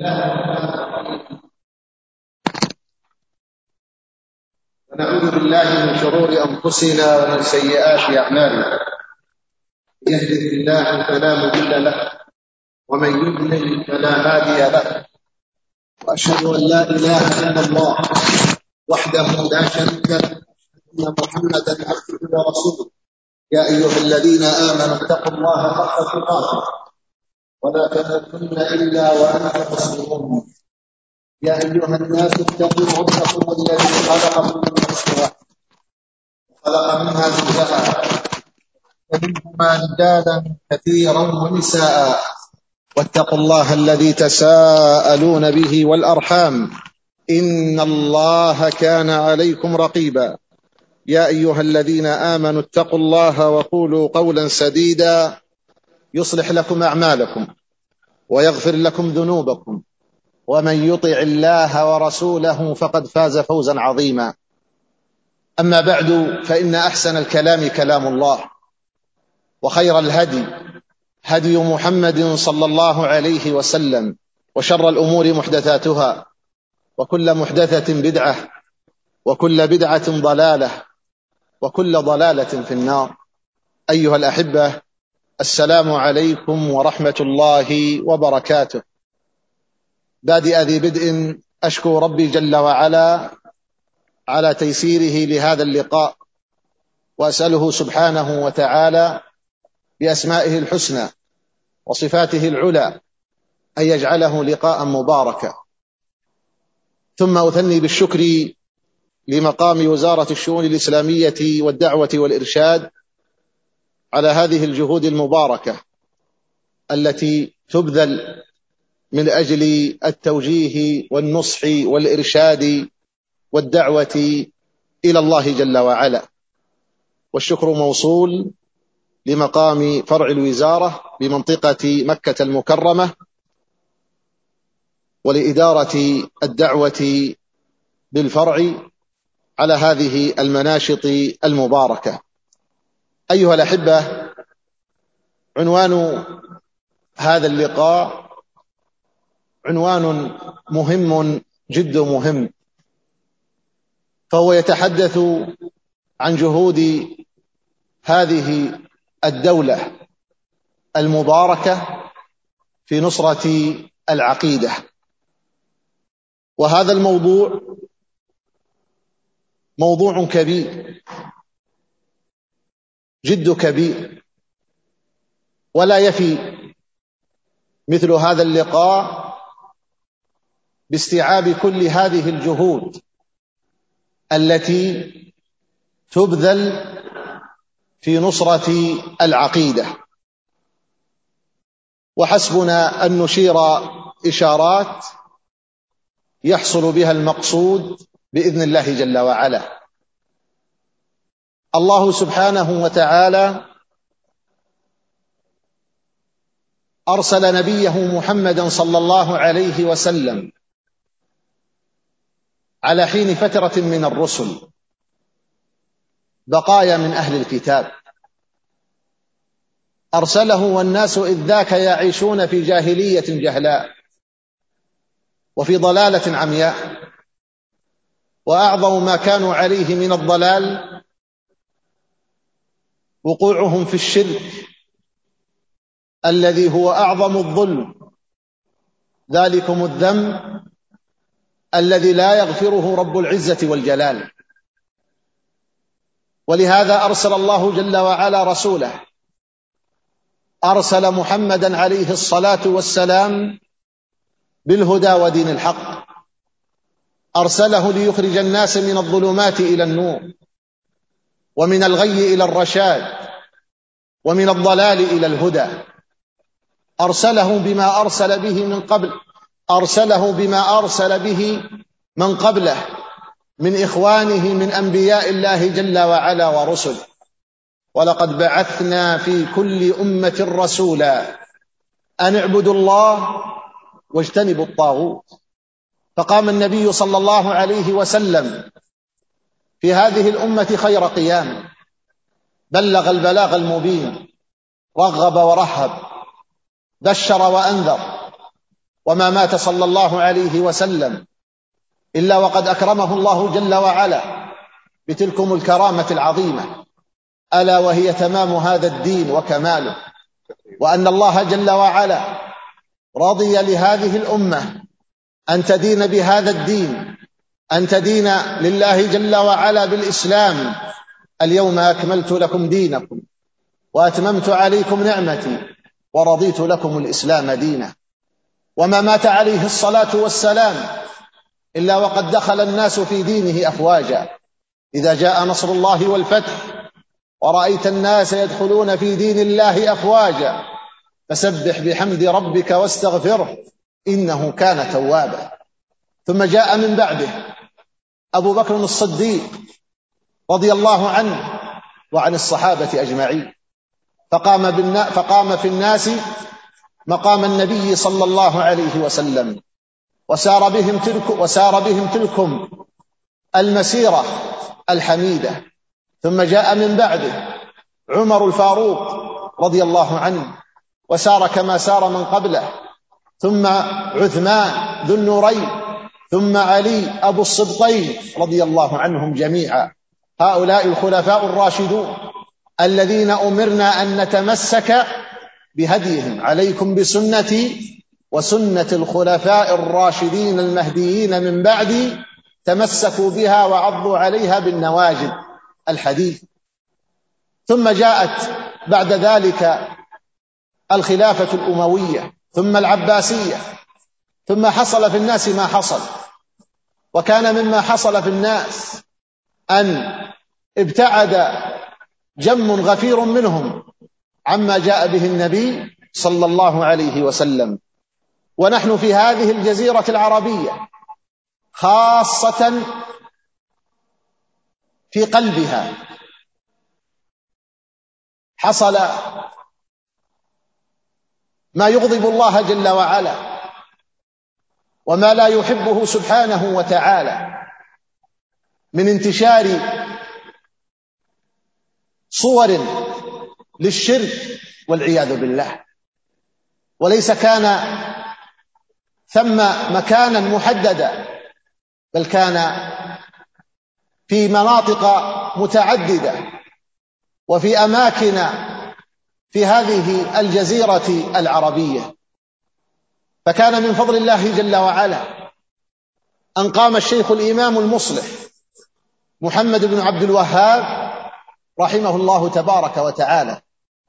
ونعوذ بالله من شرور أنفسنا ومن سيئات أعمالنا. يهده الله فلا مضل له ومن يضلل فلا هادي له، وأشهد أن لا إله إلا الله وحده لا شريك له، أن محمدا عبده ورسوله. يا أيها الذين آمنوا اتقوا الله حق تقاته ولا تموتن إلا وأنتم مسلمون. يا أيها الناس اتقوا ربكم الذي خلقكم من نفس واحدة وخلق منها زوجها ومنهما رجالا كثيرا ونساء، واتقوا الله الذي تساءلون به والأرحام إن الله كان عليكم رقيبا. يا أيها الذين آمنوا اتقوا الله وقولوا قولا سديدا يصلح لكم أعمالكم ويغفر لكم ذنوبكم، ومن يطع الله ورسوله فقد فاز فوزا عظيما. أما بعد، فإن أحسن الكلام كلام الله، وخير الهدي هدي محمد صلى الله عليه وسلم، وشر الأمور محدثاتها، وكل محدثة بدعة، وكل بدعة ضلالة، وكل ضلالة في النار. أيها الأحبة، السلام عليكم ورحمة الله وبركاته. بادئ ذي بدء أشكو ربي جل وعلا على تيسيره لهذا اللقاء، وأسأله سبحانه وتعالى بأسمائه الحسنى وصفاته العلى أن يجعله لقاء مباركا. ثم أثني بالشكر لمقام وزارة الشؤون الإسلامية والدعوة والإرشاد على هذه الجهود المباركة التي تبذل من أجل التوجيه والنصح والإرشاد والدعوة إلى الله جل وعلا. والشكر موصول لمقام فرع الوزارة بمنطقة مكة المكرمة، ولإدارة الدعوة بالفرع على هذه المناشط المباركة. أيها الأحبة، عنوان هذا اللقاء عنوان مهم جد مهم، فهو يتحدث عن جهود هذه الدولة المباركة في نصرة العقيدة. وهذا الموضوع موضوع كبير جد كبير، ولا يفي مثل هذا اللقاء باستيعاب كل هذه الجهود التي تبذل في نصرة العقيدة. وحسبنا أن نشير إشارات يحصل بها المقصود بإذن الله جل وعلا. الله سبحانه وتعالى أرسل نبيه محمدا صلى الله عليه وسلم على حين فترة من الرسل، بقايا من أهل الكتاب، أرسله والناس إذ ذاك يعيشون في جاهلية جهلاء وفي ضلالة عمياء، وأعظم ما كانوا عليه من الضلال وقوعهم في الشرك الذي هو أعظم الظلم، ذلكم الذنب الذي لا يغفره رب العزة والجلال. ولهذا أرسل الله جل وعلا رسوله، أرسل محمدا عليه الصلاة والسلام بالهدى ودين الحق، أرسله ليخرج الناس من الظلمات إلى النور، ومن الغي إلى الرشاد، ومن الضلال إلى الهدى. أرسله بما أرسل به من قبل، أرسله بما أرسل به من قبله من إخوانه من أنبياء الله جل وعلا ورسل. ولقد بعثنا في كل أمة رسولا أن اعبدوا الله واجتنبوا الطاغوت. فقام النبي صلى الله عليه وسلم في هذه الأمة خير قيام، بلغ البلاغ المبين، رغب ورهب، بشر وأنذر، وما مات صلى الله عليه وسلم إلا وقد أكرمه الله جل وعلا بتلكم الكرامة العظيمة، ألا وهي تمام هذا الدين وكماله، وأن الله جل وعلا رضي لهذه الأمة أن تدين بهذا الدين، أن تدين لله جل وعلا بالإسلام. اليوم أكملت لكم دينكم وأتممت عليكم نعمتي ورضيت لكم الإسلام دينا. وما مات عليه الصلاة والسلام إلا وقد دخل الناس في دينه أفواجا. إذا جاء نصر الله والفتح ورأيت الناس يدخلون في دين الله أفواجا فسبح بحمد ربك واستغفره إنه كان توابا. ثم جاء من بعده أبو بكر الصديق رضي الله عنه وعن الصحابة أجمعين، فقام في الناس مقام النبي صلى الله عليه وسلم، وسار بهم تلكم المسيرة الحميدة. ثم جاء من بعده عمر الفاروق رضي الله عنه وسار كما سار من قبله، ثم عثمان ذو النورين، ثم علي أبو الصبطين رضي الله عنهم جميعا. هؤلاء الخلفاء الراشدون الذين أمرنا أن نتمسك بهديهم. عليكم بسنتي وسنة الخلفاء الراشدين المهديين من بعدي، تمسكوا بها وعضوا عليها بالنواجذ. الحديث. ثم جاءت بعد ذلك الخلافة الأموية، ثم العباسية، ثم حصل في الناس ما حصل. وكان مما حصل في الناس أن ابتعد جم غفير منهم عما جاء به النبي صلى الله عليه وسلم. ونحن في هذه الجزيرة العربية خاصة في قلبها حصل ما يغضب الله جل وعلا وما لا يحبه سبحانه وتعالى من انتشار صور للشرك والعياذ بالله. وليس كان ثم مكانا محددا، بل كان في مناطق متعددة وفي أماكن في هذه الجزيرة العربية. فكان من فضل الله جل وعلا أن قام الشيخ الإمام المصلح محمد بن عبد الوهاب رحمه الله تبارك وتعالى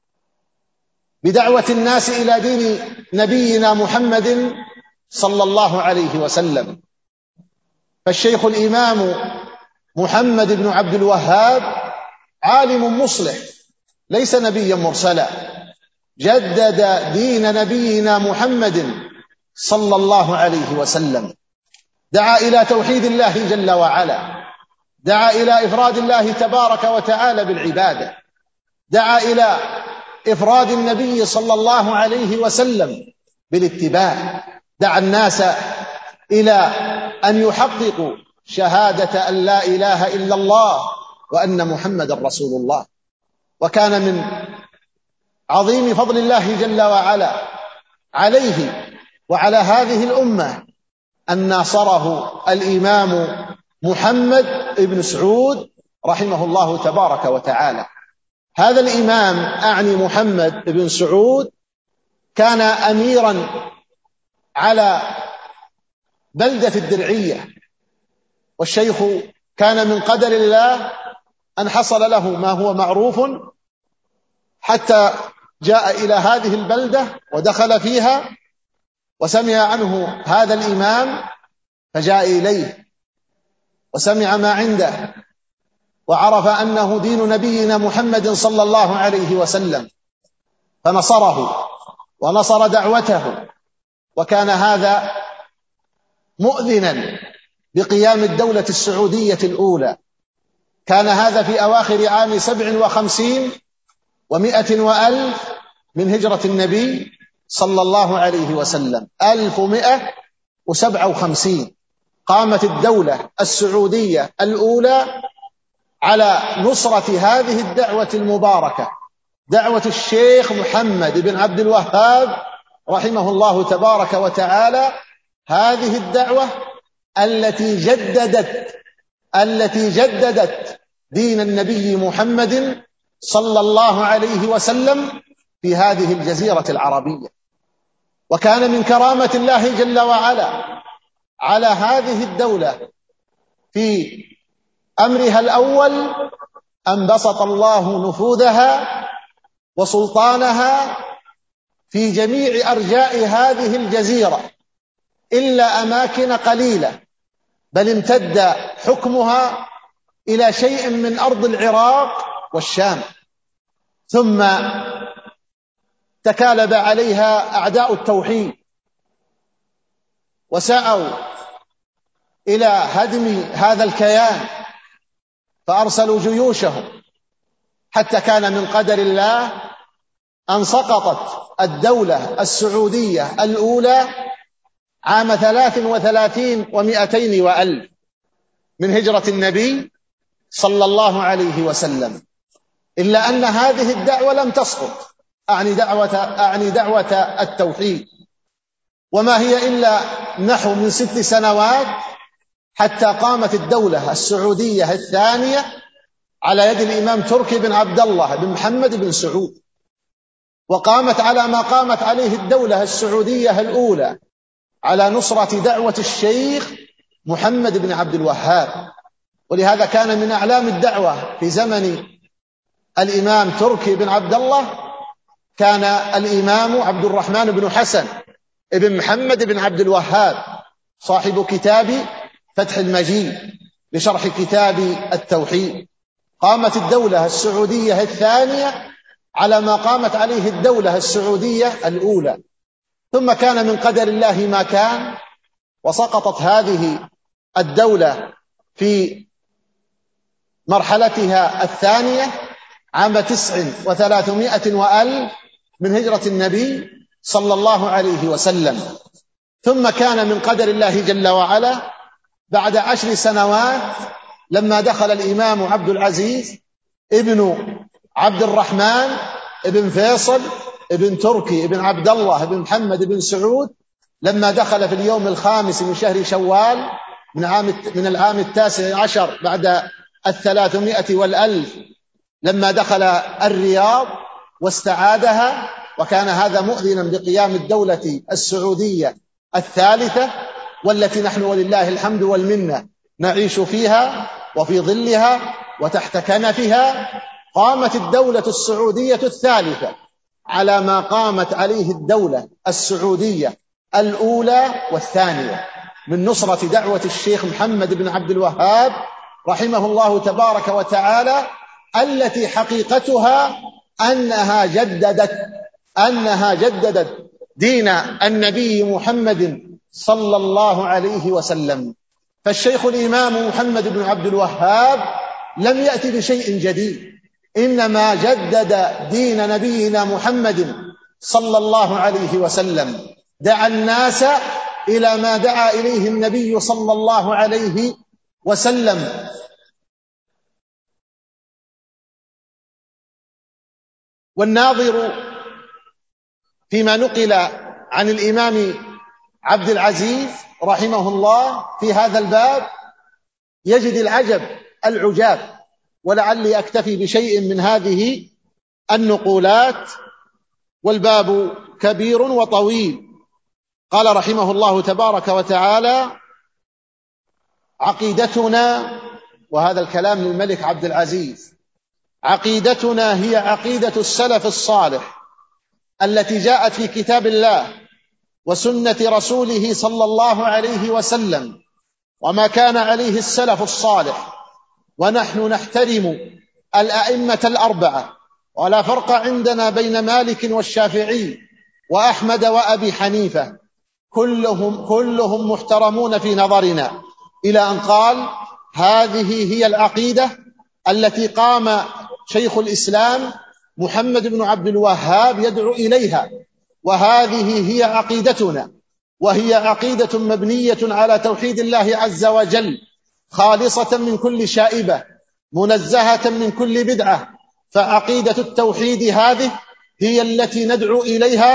بدعوة الناس إلى دين نبينا محمد صلى الله عليه وسلم. فالشيخ الإمام محمد بن عبد الوهاب عالم مصلح، ليس نبيا مرسلا، جدد دين نبينا محمد صلى الله عليه وسلم. دعا إلى توحيد الله جل وعلا، دعا إلى إفراد الله تبارك وتعالى بالعبادة، دعا إلى إفراد النبي صلى الله عليه وسلم بالاتباع، دعا الناس إلى أن يحققوا شهادة أن لا إله إلا الله وأن محمد رسول الله. وكان من عظيم فضل الله جل وعلا عليه وعلى هذه الأمة أن ناصره الإمام محمد بن سعود رحمه الله تبارك وتعالى. هذا الإمام أعني محمد بن سعود كان أميرا على بلدة الدرعية، والشيخ كان من قدر الله أن حصل له ما هو معروف حتى جاء إلى هذه البلدة ودخل فيها وسمع عنه هذا الإمام، فجاء إليه وسمع ما عنده وعرف أنه دين نبينا محمد صلى الله عليه وسلم، فنصره ونصر دعوته. وكان هذا مؤذنا بقيام الدولة السعودية الأولى. كان هذا في أواخر عام 57 و100 وألف من هجرة النبي صلى الله عليه وسلم، 1157 قامت الدولة السعودية الأولى على نصرة هذه الدعوة المباركة، دعوة الشيخ محمد بن عبد الوهاب رحمه الله تبارك وتعالى هذه الدعوة التي جددت دين النبي محمد صلى الله عليه وسلم في هذه الجزيرة العربية. وكان من كرامة الله جل وعلا على هذه الدولة في أمرها الأول أن بسط الله نفوذها وسلطانها في جميع أرجاء هذه الجزيرة إلا أماكن قليلة، بل امتد حكمها إلى شيء من أرض العراق والشام، ثم تكالب عليها أعداء التوحيد وسعوا إلى هدم هذا الكيان فأرسلوا جيوشهم، حتى كان من قدر الله أن سقطت الدولة السعودية الأولى عام 33 و200 وألف من هجرة النبي صلى الله عليه وسلم، إلا أن هذه الدعوة لم تسقط، أعني دعوة التوحيد، وما هي إلا نحو من 6 سنوات حتى قامت الدولة السعودية الثانية على يد الإمام تركي بن عبد الله بن محمد بن سعود، وقامت على ما قامت عليه الدولة السعودية الأولى على نصرة دعوة الشيخ محمد بن عبد الوهاب. ولهذا كان من أعلام الدعوة في زمن الإمام تركي بن عبد الله كان الإمام عبد الرحمن بن حسن بن محمد بن عبد الوهاب صاحب كتاب فتح المجيد لشرح كتاب التوحيد. قامت الدولة السعودية الثانية على ما قامت عليه الدولة السعودية الأولى، ثم كان من قدر الله ما كان، وسقطت هذه الدولة في مرحلتها الثانية عام 300 وألف من هجرة النبي صلى الله عليه وسلم. ثم كان من قدر الله جل وعلا بعد 10 سنوات لما دخل الإمام عبد العزيز ابن عبد الرحمن ابن فيصل ابن تركي ابن عبد الله ابن محمد بن سعود، لما دخل في اليوم 5 من شهر شوال من العام 19 بعد 300 والألف، لما دخل الرياض واستعادها، وكان هذا مؤذنا بقيام الدولة السعودية الثالثة، والتي نحن ولله الحمد والمنة نعيش فيها وفي ظلها وتحت كنفها. قامت الدولة السعودية الثالثة على ما قامت عليه الدولة السعودية الأولى والثانية من نصرة دعوة الشيخ محمد بن عبد الوهاب رحمه الله تبارك وتعالى، التي حقيقتها أنها جددت دين النبي محمد صلى الله عليه وسلم. فالشيخ الإمام محمد بن عبد الوهاب لم يأتي بشيء جديد، إنما جدد دين نبينا محمد صلى الله عليه وسلم، دعا الناس إلى ما دعا إليه النبي صلى الله عليه وسلم. والناظر فيما نقل عن الإمام عبد العزيز رحمه الله في هذا الباب يجد العجاب، ولعلي أكتفي بشيء من هذه النقولات، والباب كبير وطويل. قال رحمه الله تبارك وتعالى: عقيدتنا، وهذا الكلام للملك عبد العزيز، عقيدتنا هي عقيدة السلف الصالح التي جاءت في كتاب الله وسنة رسوله صلى الله عليه وسلم، وما كان عليه السلف الصالح. ونحن نحترم الأئمة الأربعة، ولا فرق عندنا بين مالك والشافعي وأحمد وأبي حنيفة، كلهم محترمون في نظرنا، إلى أن قال: هذه هي العقيدة التي قام شيخ الإسلام محمد بن عبد الوهاب يدعو إليها، وهذه هي عقيدتنا، وهي عقيدة مبنية على توحيد الله عز وجل، خالصة من كل شائبة، منزهة من كل بدعة. فعقيدة التوحيد هذه هي التي ندعو إليها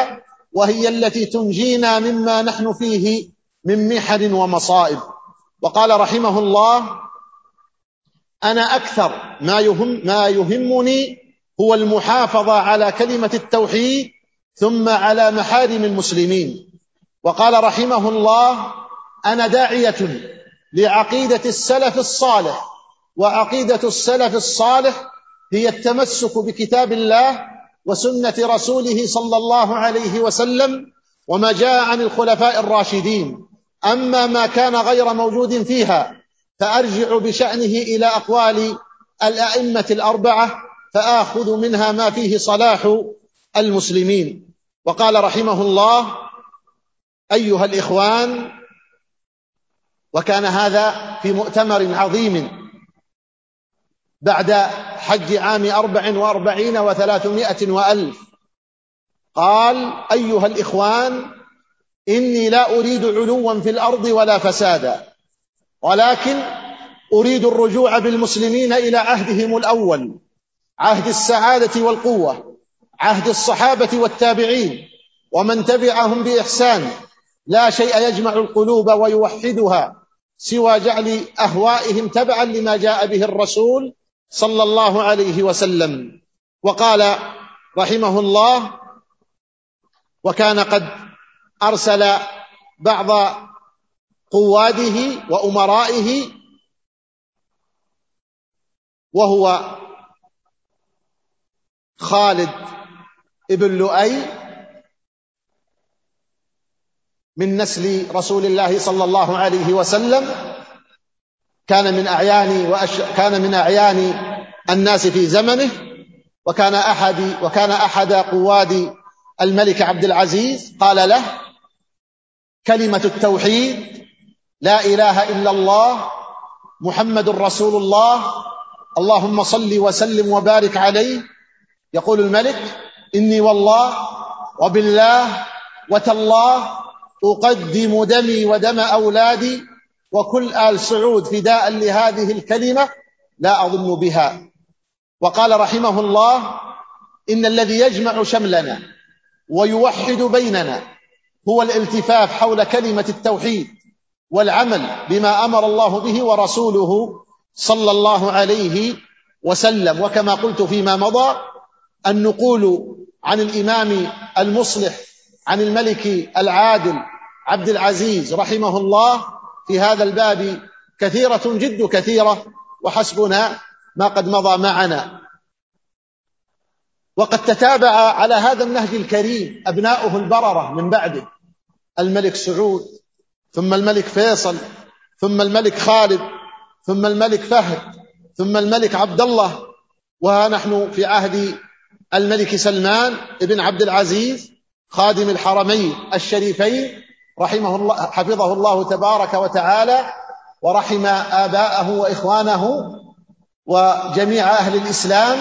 وهي التي تنجينا مما نحن فيه من محن ومصائب. وقال رحمه الله: أنا أكثر ما يهمني هو المحافظة على كلمة التوحيد ثم على محارم المسلمين. وقال رحمه الله: أنا داعية لعقيدة السلف الصالح، وعقيدة السلف الصالح هي التمسك بكتاب الله وسنة رسوله صلى الله عليه وسلم وما جاء عن الخلفاء الراشدين. أما ما كان غير موجود فيها فأرجع بشأنه إلى أقوال الأئمة الأربعة فآخذ منها ما فيه صلاح المسلمين. وقال رحمه الله: أيها الإخوان، وكان هذا في مؤتمر عظيم بعد حج عام 44 و300 وألف، قال: أيها الإخوان، إني لا أريد علوا في الأرض ولا فسادا، ولكن أريد الرجوع بالمسلمين إلى عهدهم الأول، عهد السعادة والقوة، عهد الصحابة والتابعين ومن تبعهم بإحسان. لا شيء يجمع القلوب ويوحدها سوى جعل أهوائهم تبعا لما جاء به الرسول صلى الله عليه وسلم. وقال رحمه الله: وكان قد أرسل بعض قواده وأمرائه، وهو خالد ابن لؤي من نسل رسول الله صلى الله عليه وسلم، كان من أعيان الناس في زمنه، وكان أحد قواد الملك عبد العزيز. قال له: كلمة التوحيد لا إله إلا الله محمد رسول الله اللهم صل وسلم وبارك عليه. يقول الملك: إني والله وبالله وتالله أقدم دمي ودم أولادي وكل آل سعود فداء لهذه الكلمة لا أظن بها. وقال رحمه الله: إن الذي يجمع شملنا ويوحد بيننا هو الالتفاف حول كلمة التوحيد والعمل بما أمر الله به ورسوله صلى الله عليه وسلم. وكما قلت فيما مضى، النقول عن الإمام المصلح عن الملك العادل عبد العزيز رحمه الله في هذا الباب كثيرة جد كثيرة، وحسبنا ما قد مضى معنا. وقد تتابع على هذا النهج الكريم أبناؤه البررة من بعده: الملك سعود، ثم الملك فيصل، ثم الملك خالد، ثم الملك فهد، ثم الملك عبد الله، ونحن في عهد الملك سلمان ابن عبد العزيز خادم الحرمين الشريفين رحمه الله حفظه الله تبارك وتعالى، ورحم آباءه وإخوانه وجميع أهل الإسلام،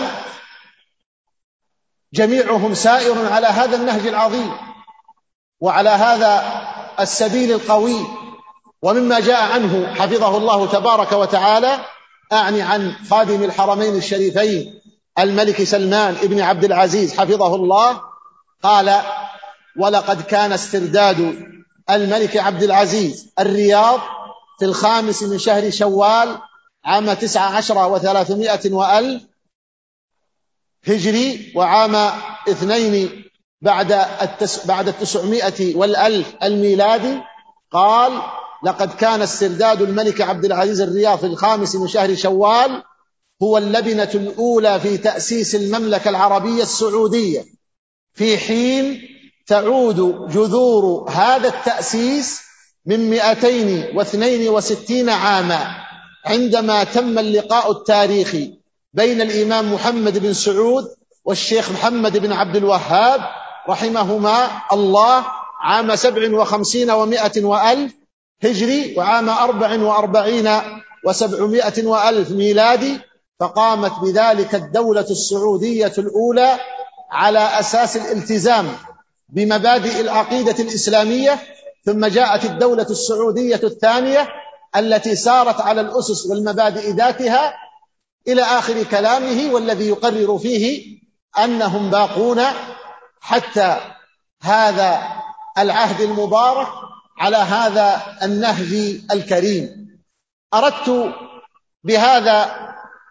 جميعهم سائر على هذا النهج العظيم وعلى هذا السبيل القوي. ومما جاء عنه حفظه الله تبارك وتعالى، أعني عن خادم الحرمين الشريفين الملك سلمان ابن عبد العزيز حفظه الله، قال: ولقد كان استرداد الملك عبد العزيز الرياض في 5 من شهر شوال عام 19 و300 وألف هجري، وعام 2 بعد 900 والألف الميلادي. قال: لقد كان استرداد الملك عبد العزيز الرياض في 5 من شهر شوال هو اللبنة الأولى في تأسيس المملكة العربية السعودية، في حين تعود جذور هذا التأسيس من 262 عاما، عندما تم اللقاء التاريخي بين الإمام محمد بن سعود والشيخ محمد بن عبد الوهاب رحمهما الله عام 57 و100 وألف هجري، وعام 44 و700 وألف ميلادي. فقامت بذلك الدولة السعودية الأولى على أساس الالتزام بمبادئ العقيدة الإسلامية، ثم جاءت الدولة السعودية الثانية التي سارت على الأسس والمبادئ ذاتها إلى آخر كلامه، والذي يقرر فيه أنهم باقون حتى هذا العهد المبارك على هذا النهج الكريم. أردت بهذا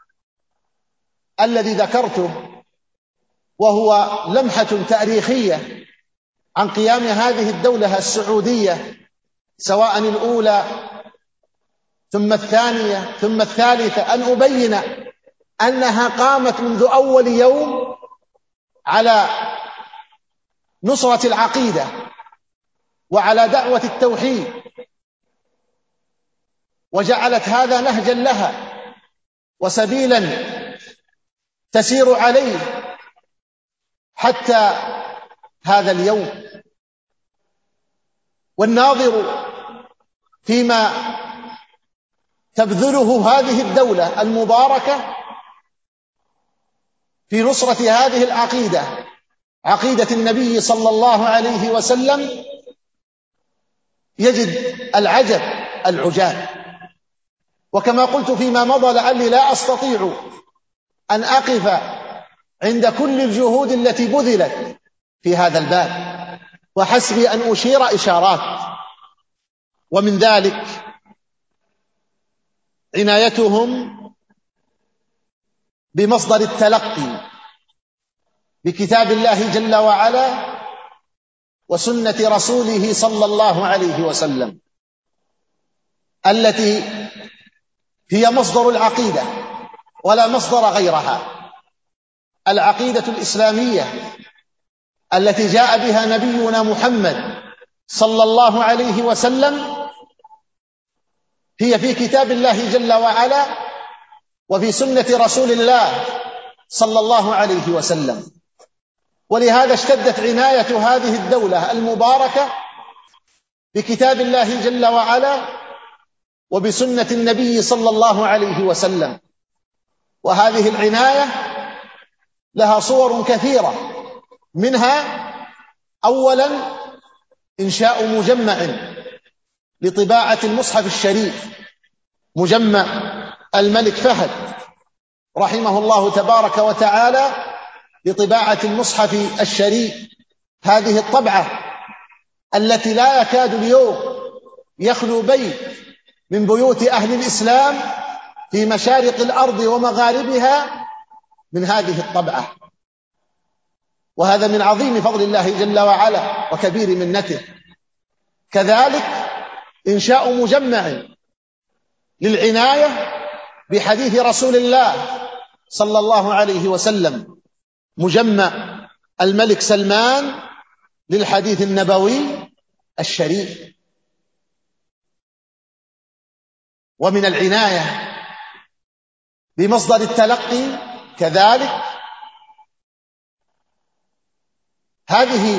الذي ذكرته، وهو لمحة تاريخية عن قيام هذه الدولة السعودية، سواء الأولى ثم الثانية ثم الثالثة، أن أبين أنها قامت منذ أول يوم على نصرة العقيدة وعلى دعوة التوحيد، وجعلت هذا نهجا لها وسبيلا تسير عليه حتى هذا اليوم. والناظر فيما تبذله هذه الدولة المباركة في نصرة هذه العقيدة، عقيدة النبي صلى الله عليه وسلم، يجد العجب العجاب. وكما قلت فيما مضى، لعلي لا أستطيع أن أقف عند كل الجهود التي بذلت في هذا الباب، وحسبي أن أشير إشارات. ومن ذلك عنايتهم بمصدر التلقي بكتاب الله جل وعلا وسنة رسوله صلى الله عليه وسلم، التي هي مصدر العقيدة ولا مصدر غيرها. العقيدة الإسلامية التي جاء بها نبينا محمد صلى الله عليه وسلم هي في كتاب الله جل وعلا وفي سنة رسول الله صلى الله عليه وسلم. ولهذا اشتدت عناية هذه الدولة المباركة بكتاب الله جل وعلا وبسنة النبي صلى الله عليه وسلم. وهذه العناية لها صور كثيرة، منها أولا إنشاء مجمع لطباعة المصحف الشريف، مجمع الملك فهد رحمه الله تبارك وتعالى لطباعة المصحف الشريف. هذه الطبعة التي لا يكاد اليوم يخلو بيت من بيوت أهل الإسلام في مشارق الأرض ومغاربها من هذه الطبعة، وهذا من عظيم فضل الله جل وعلا وكبير منته. كذلك إنشاء مجمع للعناية بحديث رسول الله صلى الله عليه وسلم، مجمع الملك سلمان للحديث النبوي الشريف. ومن العناية بمصدر التلقي كذلك هذه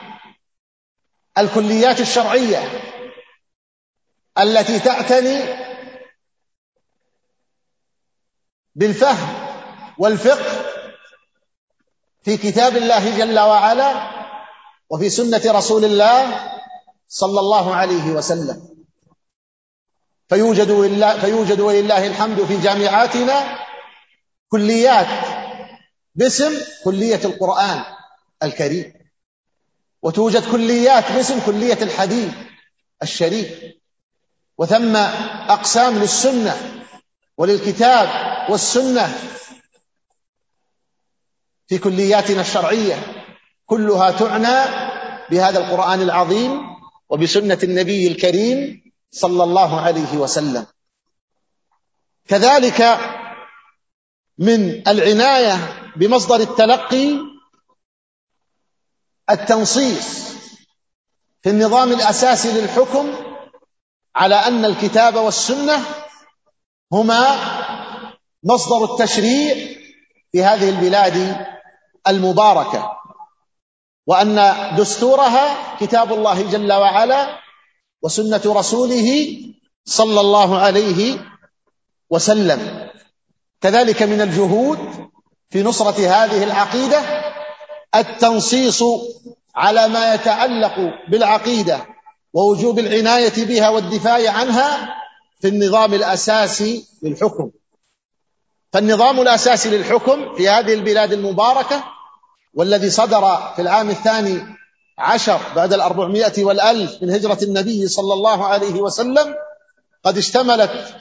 الكليات الشرعية التي تعتني بالفهم والفقه في كتاب الله جل وعلا وفي سنة رسول الله صلى الله عليه وسلم. فيوجد ولله الحمد في جامعاتنا كليات باسم كلية القرآن الكريم، وتوجد كليات باسم كلية الحديث الشريف، وثم أقسام للسنة وللكتاب والسنة في كلياتنا الشرعية، كلها تعنى بهذا القرآن العظيم وبسنة النبي الكريم صلى الله عليه وسلم. كذلك من العناية بمصدر التلقي التنصيص في النظام الأساسي للحكم على أن الكتاب والسنة هما مصدر التشريع في هذه البلاد المباركة، وأن دستورها كتاب الله جل وعلا وسنة رسوله صلى الله عليه وسلم. كذلك من الجهود في نصرة هذه العقيدة التنصيص على ما يتعلق بالعقيدة ووجوب العناية بها والدفاع عنها في النظام الأساسي للحكم. فالنظام الأساسي للحكم في هذه البلاد المباركة والذي صدر في العام 2 عشر بعد 400 والألف من هجرة النبي صلى الله عليه وسلم قد اشتملت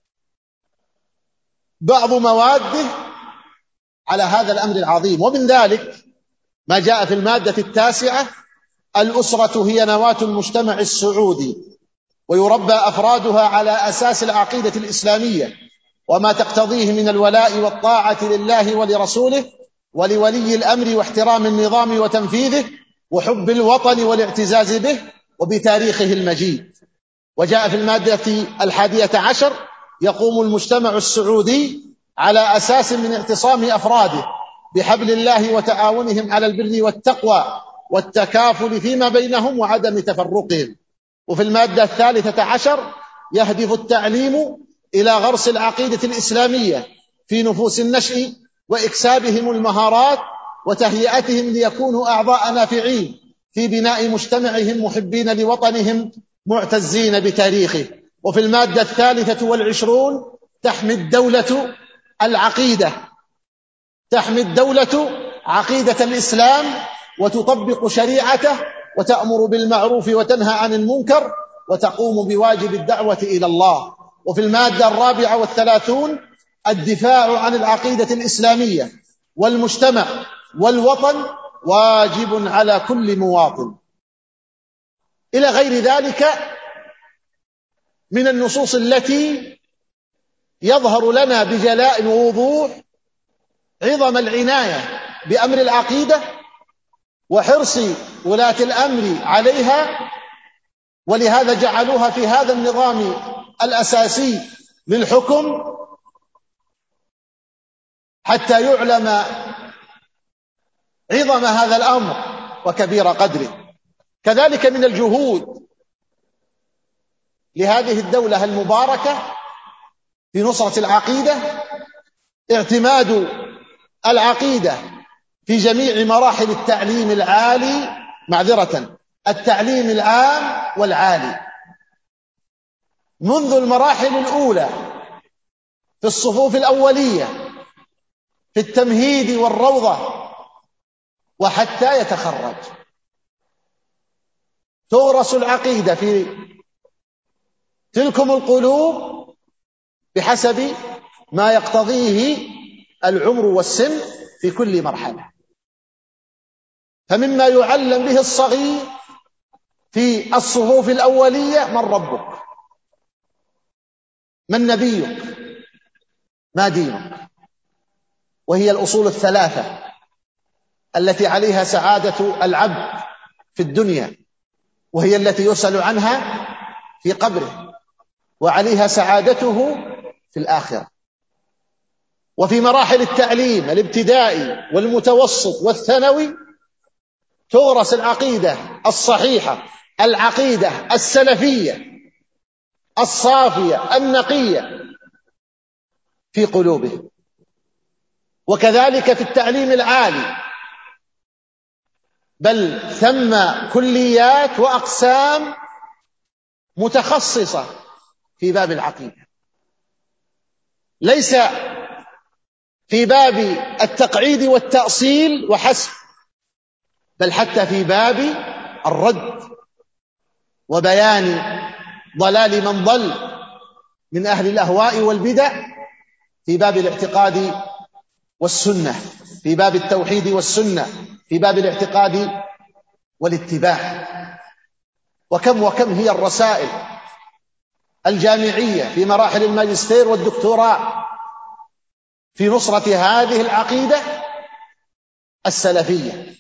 بعض مواده على هذا الأمر العظيم. ومن ذلك ما جاء في المادة 9: الأسرة هي نواة المجتمع السعودي، ويربى أفرادها على أساس العقيدة الإسلامية وما تقتضيه من الولاء والطاعة لله ولرسوله ولولي الأمر واحترام النظام وتنفيذه وحب الوطن والاعتزاز به وبتاريخه المجيد. وجاء في المادة 11: يقوم المجتمع السعودي على أساس من اعتصام أفراده بحبل الله وتعاونهم على البر والتقوى والتكافل فيما بينهم وعدم تفرقهم. وفي المادة 13: يهدف التعليم إلى غرس العقيدة الإسلامية في نفوس النشء وإكسابهم المهارات وتهيئتهم ليكونوا أعضاء نافعين في بناء مجتمعهم محبين لوطنهم معتزين بتاريخه. وفي المادة 23: تحمي الدولة العقيدة، تحمي الدولة عقيدة الإسلام وتطبق شريعته وتأمر بالمعروف وتنهى عن المنكر وتقوم بواجب الدعوة إلى الله. وفي المادة 34: الدفاع عن العقيدة الإسلامية والمجتمع والوطن واجب على كل مواطن، إلى غير ذلك من النصوص التي يظهر لنا بجلاء ووضوح عظم العناية بأمر العقيدة وحرص ولاة الأمر عليها، ولهذا جعلوها في هذا النظام الأساسي للحكم حتى يعلم عظم هذا الأمر وكبير قدره. كذلك من الجهود لهذه الدولة المباركة في نصرة العقيدة اعتماد العقيدة في جميع مراحل التعليم العالي، التعليم العام والعالي، منذ المراحل الأولى في الصفوف الأولية في التمهيد والروضة وحتى يتخرج. تغرس العقيدة في تلكم القلوب بحسب ما يقتضيه العمر والسن في كل مرحلة. فمما يعلم به الصغير في الصفوف الأولية: من ربك؟ من نبيك؟ ما دينك؟ وهي الأصول الثلاثة التي عليها سعادة العبد في الدنيا، وهي التي يسأل عنها في قبره، وعليها سعادته في الآخرة. وفي مراحل التعليم الابتدائي والمتوسط والثانوي تغرس العقيدة الصحيحة، العقيدة السلفية الصافية النقية في قلوبهم. وكذلك في التعليم العالي، بل ثم كليات وأقسام متخصصة في باب العقيدة، ليس في باب التقعيد والتأصيل وحسب، بل حتى في باب الرد وبيان ضلال من ضل من أهل الأهواء والبدع في باب الاعتقاد والسنة، في باب التوحيد والسنة، في باب الاعتقاد والاتباع. وكم هي الرسائل الجامعية في مراحل الماجستير والدكتوراه في نصرة هذه العقيدة السلفية.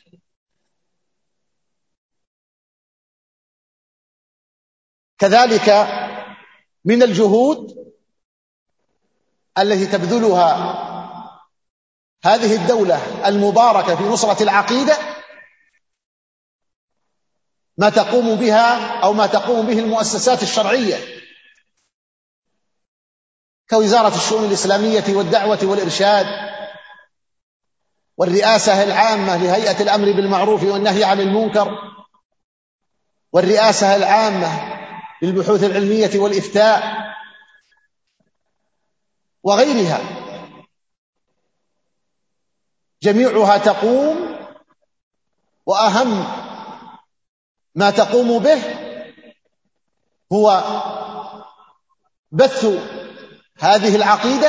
كذلك من الجهود التي تبذلها هذه الدولة المباركة في نصرة العقيدة ما تقوم به المؤسسات الشرعية كوزارة الشؤون الإسلامية والدعوة والإرشاد، والرئاسة العامة لهيئة الأمر بالمعروف والنهي عن المنكر، والرئاسة العامة للبحوث العلمية والإفتاء وغيرها، جميعها تقوم، وأهم ما تقوم به هو بث هذه العقيدة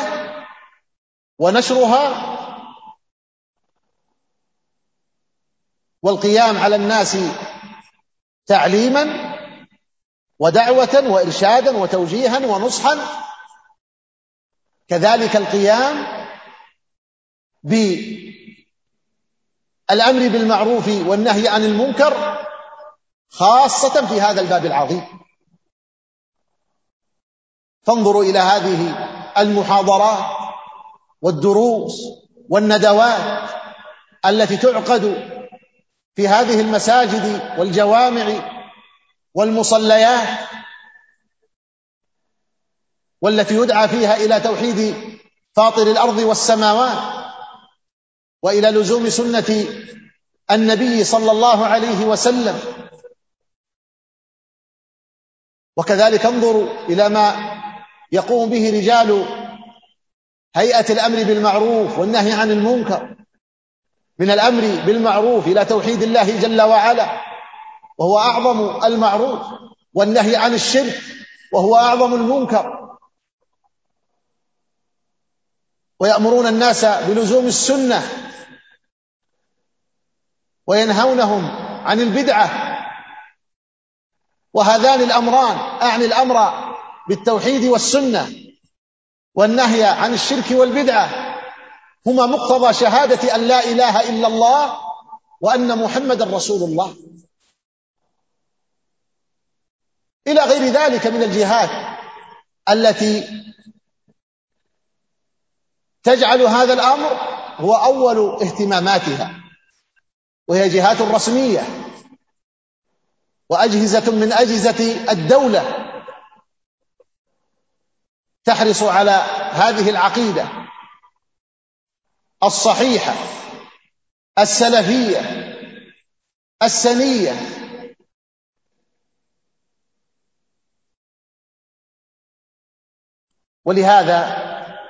ونشرها والقيام على الناس تعليما ودعوة وإرشادا وتوجيها ونصحا، كذلك القيام بالأمر بالمعروف والنهي عن المنكر، خاصة في هذا الباب العظيم. فانظروا إلى هذه المحاضرات والدروس والندوات التي تعقد في هذه المساجد والجوامع والمصليات، والتي يدعى فيها إلى توحيد فاطر الأرض والسماوات وإلى لزوم سنة النبي صلى الله عليه وسلم. وكذلك انظروا إلى ما يقوم به رجال هيئة الأمر بالمعروف والنهي عن المنكر، من الأمر بالمعروف إلى توحيد الله جل وعلا وهو أعظم المعروف، والنهي عن الشرك وهو أعظم المنكر، ويأمرون الناس بلزوم السنة وينهونهم عن البدعة. وهذان الأمران، أعني الأمر بالتوحيد والسنة والنهي عن الشرك والبدعة، هما مقتضى شهادة أن لا إله إلا الله وأن محمدا رسول الله، إلى غير ذلك من الجهات التي تجعل هذا الأمر هو أول اهتماماتها، وهي جهات رسمية وأجهزة من أجهزة الدولة تحرص على هذه العقيدة الصحيحة السلفية السنية. ولهذا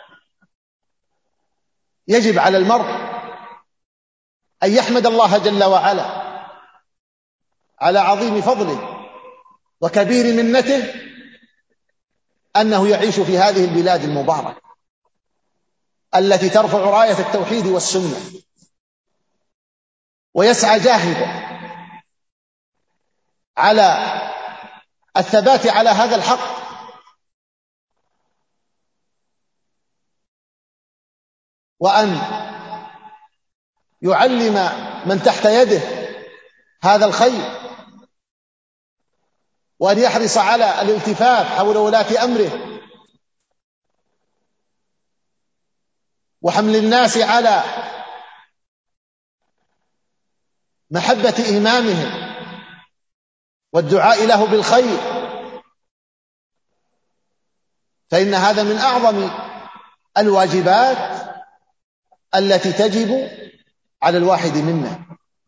يجب على المرء أن يحمد الله جل وعلا على عظيم فضله وكبير منته أنه يعيش في هذه البلاد المباركة التي ترفع راية التوحيد والسنة، ويسعى جاهدا على الثبات على هذا الحق، وأن يعلم من تحت يده هذا الخير، وأن يحرص على الالتفاف حول ولاة أمره وحمل الناس على محبة إمامهم والدعاء له بالخير، فإن هذا من أعظم الواجبات التي تجب على الواحد منا.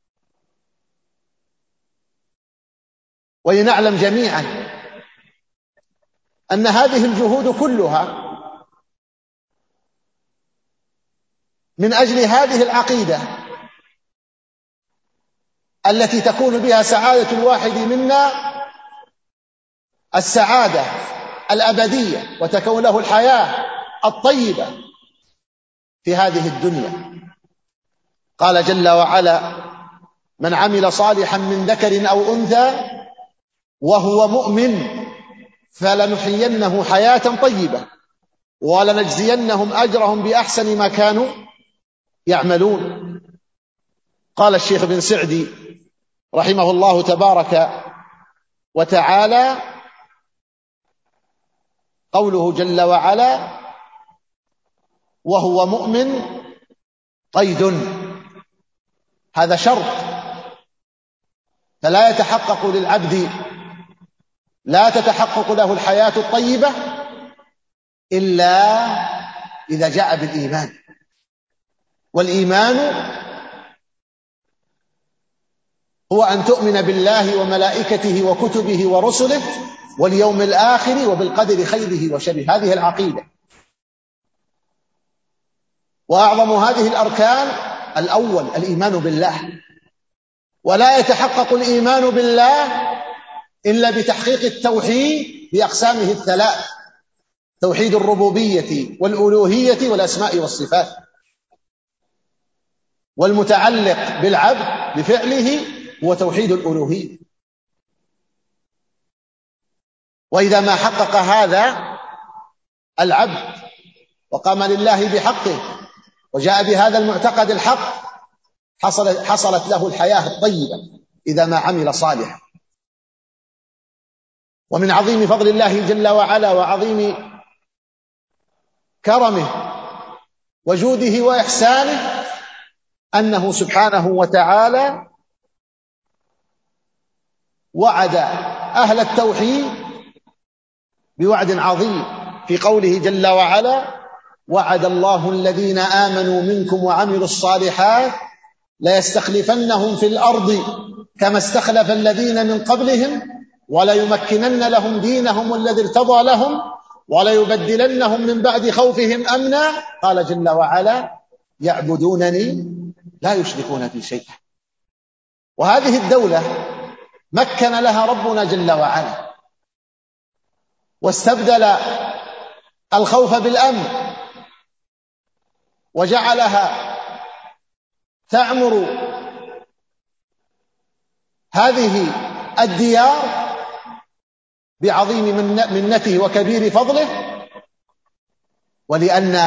ولنعلم جميعا أن هذه الجهود كلها من أجل هذه العقيدة التي تكون بها سعادة الواحد منا السعادة الأبدية، وتكون له الحياة الطيبة في هذه الدنيا. قال جل وعلا: من عمل صالحا من ذكر أو أنثى وهو مؤمن فلنحيينه حياة طيبة ولنجزينهم أجرهم بأحسن ما كانوا يعملون. قال الشيخ بن سعدي رحمه الله تبارك وتعالى: قوله جل وعلا وهو مؤمن قيد، هذا شرط، فلا يتحقق للعبد، لا تتحقق له الحياة الطيبة إلا إذا جاء بالإيمان. والإيمان هو أن تؤمن بالله وملائكته وكتبه ورسله واليوم الآخر وبالقدر خيره وشره، هذه العقيدة. وأعظم هذه الأركان الأول الإيمان بالله، ولا يتحقق الإيمان بالله إلا بتحقيق التوحيد بأقسامه الثلاث: توحيد الربوبية والألوهية والأسماء والصفات. والمتعلق بالعبد بفعله هو توحيد الألوهية. وإذا ما حقق هذا العبد وقام لله بحقه وجاء بهذا المعتقد الحق حصلت له الحياة الطيبة إذا ما عمل صالحا. ومن عظيم فضل الله جل وعلا وعظيم كرمه وجوده وإحسانه أنه سبحانه وتعالى وعد أهل التوحيد بوعد عظيم في قوله جل وعلا: وعد الله الذين آمنوا منكم وعملوا الصالحات ليستخلفنهم في الأرض كما استخلف الذين من قبلهم وليمكنن لهم دينهم الذي ارتضى لهم وليبدلنهم من بعد خوفهم أمنا. قال جل وعلا: يعبدونني لا يشركون بي شيئا. وهذه الدولة مكن لها ربنا جل وعلا واستبدل الخوف بالأمن وجعلها تعمر هذه الديار بعظيم منته وكبير فضله، ولأن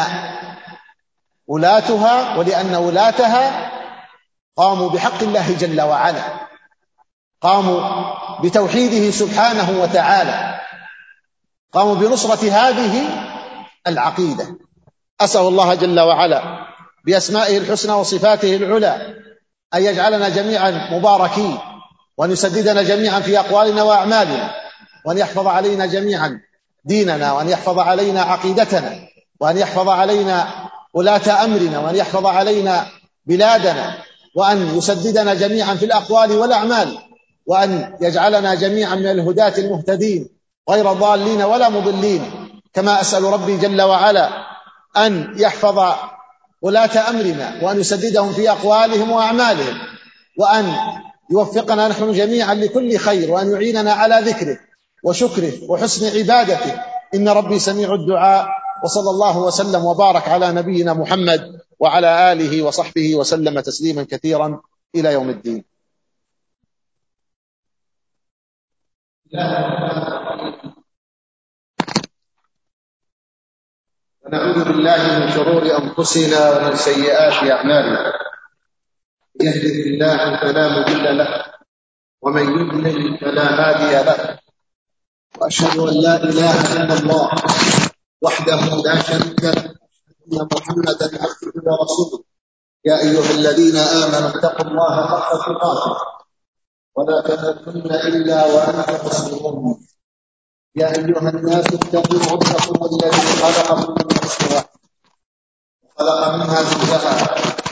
ولاتها قاموا بحق الله جل وعلا، قاموا بتوحيده سبحانه وتعالى، قاموا بنصرة هذه العقيدة. أسأل الله جل وعلا بأسمائه الحسنى وصفاته العلى أن يجعلنا جميعا مباركين، وأن يسددنا جميعا في أقوالنا وأعمالنا، وأن يحفظ علينا جميعا ديننا، وأن يحفظ علينا عقيدتنا، وأن يحفظ علينا ولاة أمرنا، وأن يحفظ علينا بلادنا، وأن يسددنا جميعا في الأقوال والأعمال، وأن يجعلنا جميعا من الهداة المهتدين غير ضالين ولا مضلين. كما أسأل ربي جل وعلا أن يحفظ ولاة أمرنا، وأن يسددهم في أقوالهم وأعمالهم، وأن يوفقنا نحن جميعا لكل خير، وأن يعيننا على ذكره وشكره وحسن عبادته، إن ربي سميع الدعاء. وصلى الله وسلم وبارك على نبينا محمد وعلى آله وصحبه وسلم تسليما كثيرا إلى يوم الدين. ونعوذ بالله من شرور أنفسنا ومن سيئات أعمالنا، يهده الله فلا مضل له ومن يضلل فلا هادي له، وأشهد أن لا إله إلا الله وحده لا شريك له، أن محمدا عبده ورسوله. يا أيها الذين آمنوا اتقوا الله حق تقاته ولا تموتن إلا وأنتم مسلمون. يا أيها الناس اتقوا ربكم الذي خلقكم من نفس واحدة وخلق منها زوجها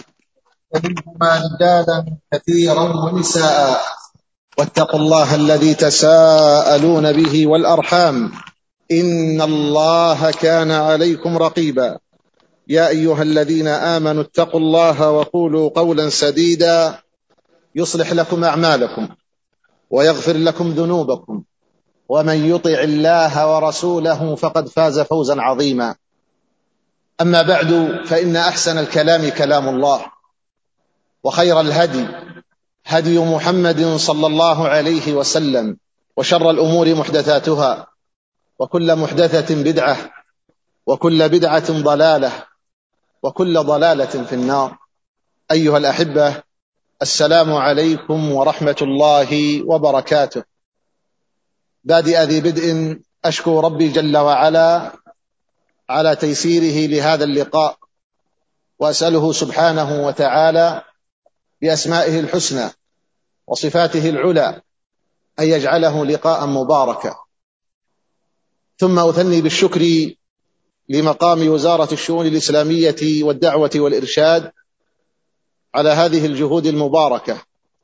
ومنهما رجالا كثيرا ونساء، واتقوا الله الذي تساءلون به والأرحام إن الله كان عليكم رقيبا. يا أيها الذين آمنوا اتقوا الله وقولوا قولا سديدا يصلح لكم أعمالكم ويغفر لكم ذنوبكم، ومن يطع الله ورسوله فقد فاز فوزا عظيما. أما بعد، فإن أحسن الكلام كلام الله، وخير الهدي هدي محمد صلى الله عليه وسلم، وشر الأمور محدثاتها، وكل محدثة بدعة، وكل بدعة ضلالة، وكل ضلالة في النار. أيها الأحبة، السلام عليكم ورحمة الله وبركاته. بادئ ذي بدء أشكو ربي جل وعلا على تيسيره لهذا اللقاء، وأسأله سبحانه وتعالى بأسمائه الحسنى وصفاته العلى أن يجعله لقاء مباركا. ثم أثني بالشكر لمقام وزارة الشؤون الإسلامية والدعوة والإرشاد على هذه الجهود المباركة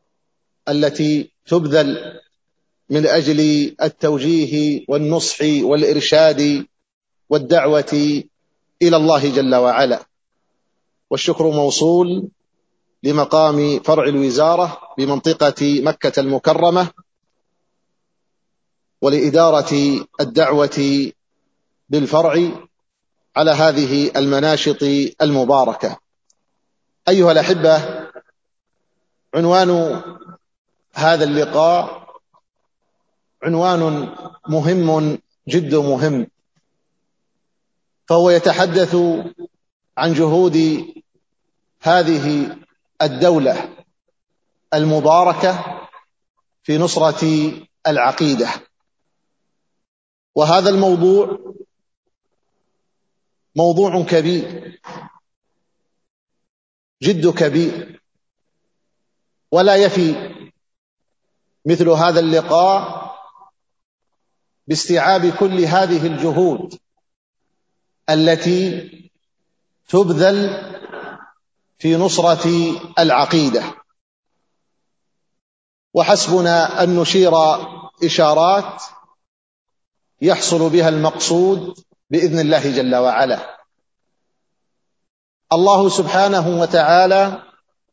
التي تبذل من أجل التوجيه والنصح والإرشاد والدعوة إلى الله جل وعلا. والشكر موصول لمقام فرع الوزارة بمنطقة مكة المكرمة ولإدارة الدعوة بالفرع على هذه المناشط المباركة. أيها الأحبة، عنوان هذا اللقاء عنوان مهم جد مهم، فهو يتحدث عن جهود هذه الدولة المباركة في نصرة العقيدة. وهذا الموضوع موضوع كبير جد كبير، ولا يفي مثل هذا اللقاء باستيعاب كل هذه الجهود التي تبذل في نصرة العقيدة. وحسبنا أن نشير إشارات يحصل بها المقصود بإذن الله جل وعلا. الله سبحانه وتعالى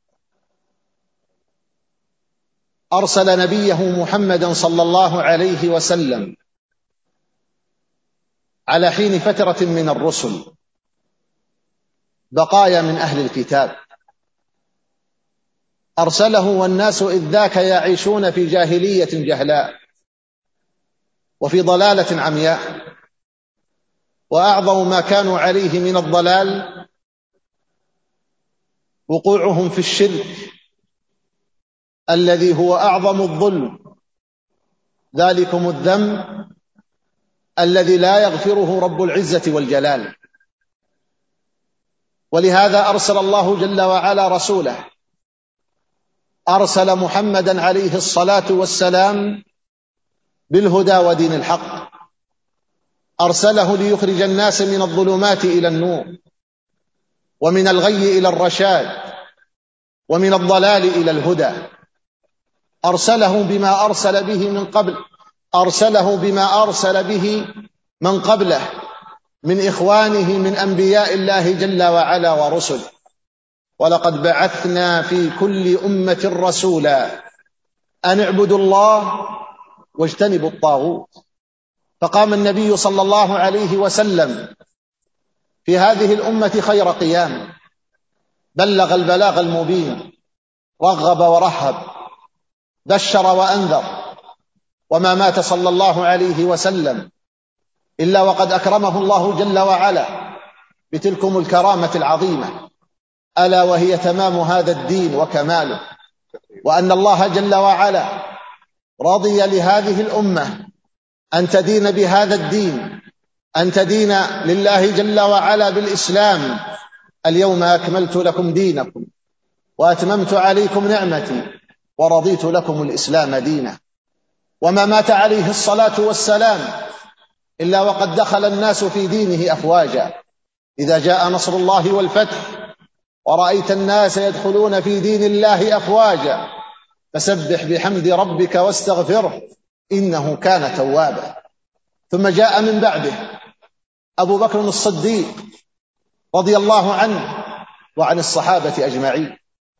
أرسل نبيه محمدا صلى الله عليه وسلم على حين فترة من الرسل، بقايا من أهل الكتاب، أرسله والناس إذ ذاك يعيشون في جاهلية جهلاء وفي ضلالة عمياء، وأعظم ما كانوا عليه من الضلال وقوعهم في الشرك الذي هو أعظم الظلم، ذلكم الذنب الذي لا يغفره رب العزة والجلال. ولهذا أرسل الله جل وعلا رسوله، أرسل محمدا عليه الصلاة والسلام بالهدى ودين الحق، أرسله ليخرج الناس من الظلمات إلى النور، ومن الغي إلى الرشاد، ومن الضلال إلى الهدى. أرسله بما أرسل به من قبل، أرسله بما أرسل به من قبله من إخوانه من أنبياء الله جل وعلا ورسله. ولقد بعثنا في كل أمة رسولا أن اعبدوا الله واجتنبوا الطاغوت. فقام النبي صلى الله عليه وسلم في هذه الأمة خير قيام، بلغ البلاغ المبين، رغب ورهب، بشر وأنذر، وما مات صلى الله عليه وسلم إلا وقد أكرمه الله جل وعلا بتلكم الكرامة العظيمة، ألا وهي تمام هذا الدين وكماله، وأن الله جل وعلا رضي لهذه الأمة أن تدين بهذا الدين، أن تدين لله جل وعلا بالإسلام. اليوم أكملت لكم دينكم وأتممت عليكم نعمتي ورضيت لكم الإسلام دينا. وما مات عليه الصلاة والسلام إلا وقد دخل الناس في دينه أفواجا. إذا جاء نصر الله والفتح ورأيت الناس يدخلون في دين الله أفواجا فسبح بحمد ربك واستغفره إنه كان توابا. ثم جاء من بعده أبو بكر الصديق رضي الله عنه وعن الصحابة أجمعين،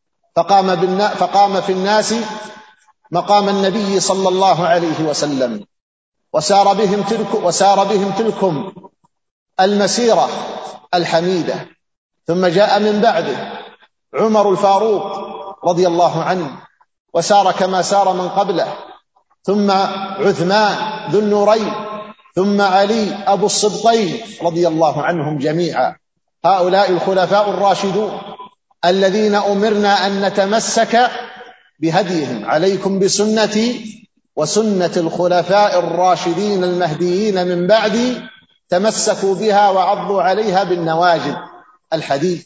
فقام في الناس مقام النبي صلى الله عليه وسلم، وسار بهم تلكم المسيرة الحميدة. ثم جاء من بعده عمر الفاروق رضي الله عنه وسار كما سار من قبله، ثم عثمان ذو النورين، ثم علي أبو الصبطين رضي الله عنهم جميعا. هؤلاء الخلفاء الراشدون الذين أمرنا أن نتمسك بهديهم. عليكم بسنتي وسنة الخلفاء الراشدين المهديين من بعدي، تمسكوا بها وعضوا عليها بالنواجذ. الحديث.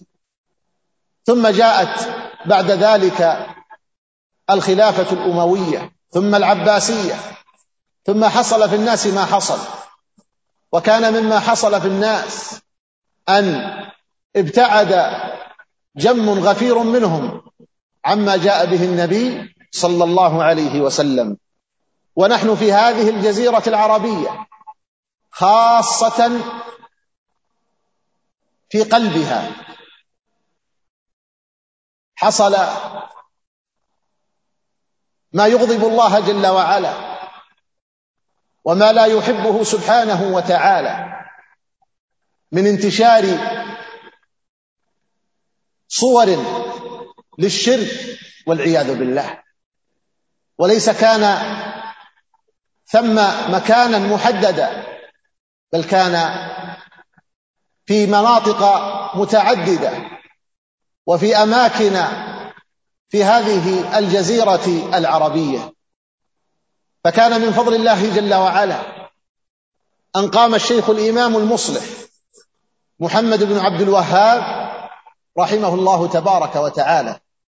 ثم جاءت بعد ذلك الخلافة الأموية، ثم العباسية، ثم حصل في الناس ما حصل. وكان مما حصل في الناس أن ابتعد جم غفير منهم عما جاء به النبي صلى الله عليه وسلم. ونحن في هذه الجزيرة العربية خاصة في قلبها حصل ما يغضب الله جل وعلا وما لا يحبه سبحانه وتعالى من انتشار صور للشرك والعياذ بالله. وليس كان ثم مكانا محددا، بل كان في مناطق متعددة وفي أماكن في هذه الجزيرة العربية. فكان من فضل الله جل وعلا أن قام الشيخ الإمام المصلح محمد بن عبد الوهاب رحمه الله تبارك وتعالى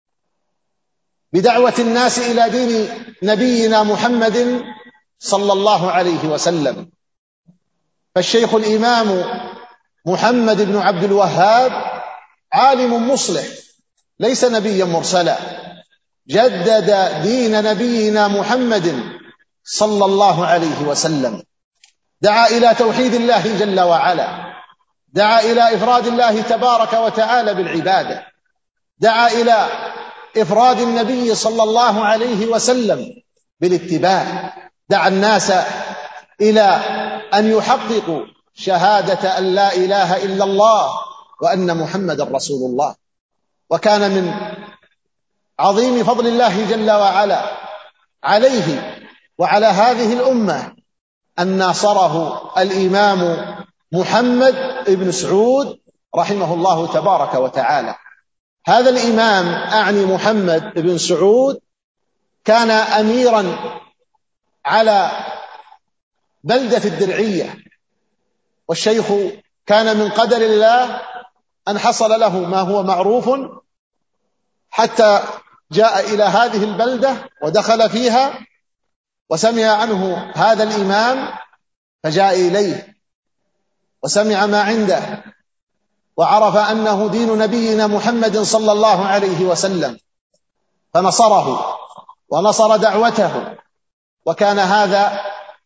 بدعوة الناس إلى دين نبينا محمد صلى الله عليه وسلم. فالشيخ الإمام محمد بن عبد الوهاب عالم مصلح، ليس نبيا مرسلا، جدد دين نبينا محمد صلى الله عليه وسلم، دعا إلى توحيد الله جل وعلا، دعا إلى إفراد الله تبارك وتعالى بالعبادة، دعا إلى إفراد النبي صلى الله عليه وسلم بالاتباع، دعا الناس إلى أن يحققوا شهادة أن لا إله إلا الله وأن محمد رسول الله. وكان من عظيم فضل الله جل وعلا عليه وعلى هذه الأمة أن ناصره الإمام محمد بن سعود رحمه الله تبارك وتعالى. هذا الإمام أعني محمد بن سعود كان أميرا على بلدة الدرعية، والشيخ كان من قدر الله أن حصل له ما هو معروف حتى جاء إلى هذه البلدة ودخل فيها وسمع عنه هذا الإمام، فجاء إليه وسمع ما عنده وعرف أنه دين نبينا محمد صلى الله عليه وسلم، فنصره ونصر دعوته. وكان هذا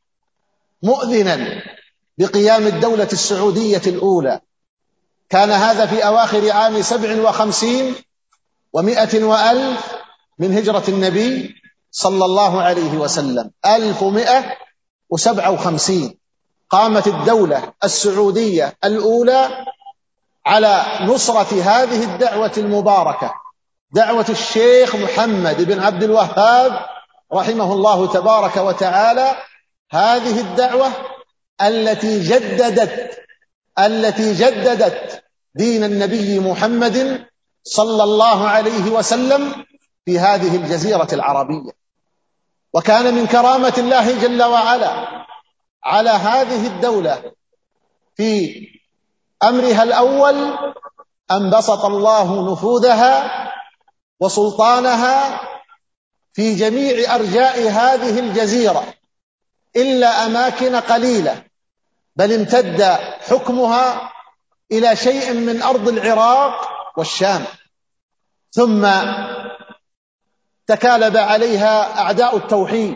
مؤذنا بقيام الدولة السعودية الأولى. كان هذا في أواخر عام 57 و100 وألف من هجرة النبي صلى الله عليه وسلم، 1157 قامت الدولة السعودية الأولى على نصرة هذه الدعوة المباركة، دعوة الشيخ محمد بن عبد الوهاب رحمه الله تبارك وتعالى. هذه الدعوة التي جددت دين النبي محمد صلى الله عليه وسلم في هذه الجزيرة العربية. وكان من كرامة الله جل وعلا على هذه الدولة في أمرها الأول أن بسط الله نفوذها وسلطانها في جميع أرجاء هذه الجزيرة إلا أماكن قليلة، بل امتد حكمها إلى شيء من أرض العراق والشام. ثم تكالب عليها أعداء التوحيد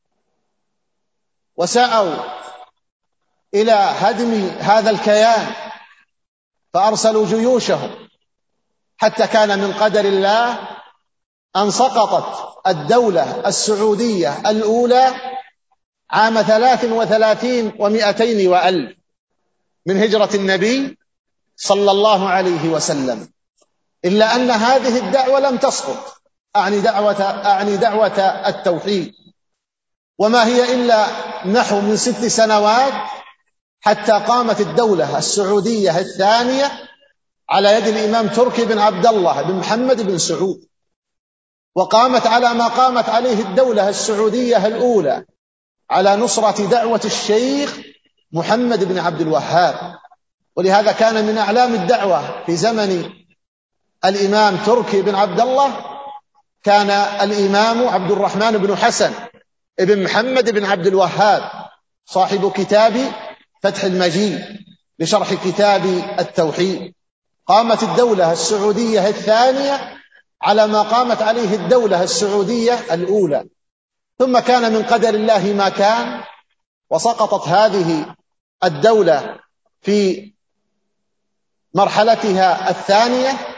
وسعوا إلى هدم هذا الكيان، فأرسلوا جيوشهم، حتى كان من قدر الله أن سقطت الدولة السعودية الأولى عام 33 و200 وألف من هجرة النبي صلى الله عليه وسلم. إلا أن هذه الدعوة لم تسقط، أعني دعوة التوحيد، وما هي إلا نحو من 6 سنوات حتى قامت الدولة السعودية الثانية على يد الإمام تركي بن عبد الله بن محمد بن سعود، وقامت على ما قامت عليه الدولة السعودية الأولى على نصرة دعوة الشيخ محمد بن عبد الوهاب. ولهذا كان من أعلام الدعوة في زمن الإمام تركي بن عبد الله كان الإمام عبد الرحمن بن حسن بن محمد بن عبد الوهاب صاحب كتاب فتح المجيد لشرح كتاب التوحيد. قامت الدولة السعودية الثانية على ما قامت عليه الدولة السعودية الأولى، ثم كان من قدر الله ما كان، وسقطت هذه الدولة في مرحلتها الثانية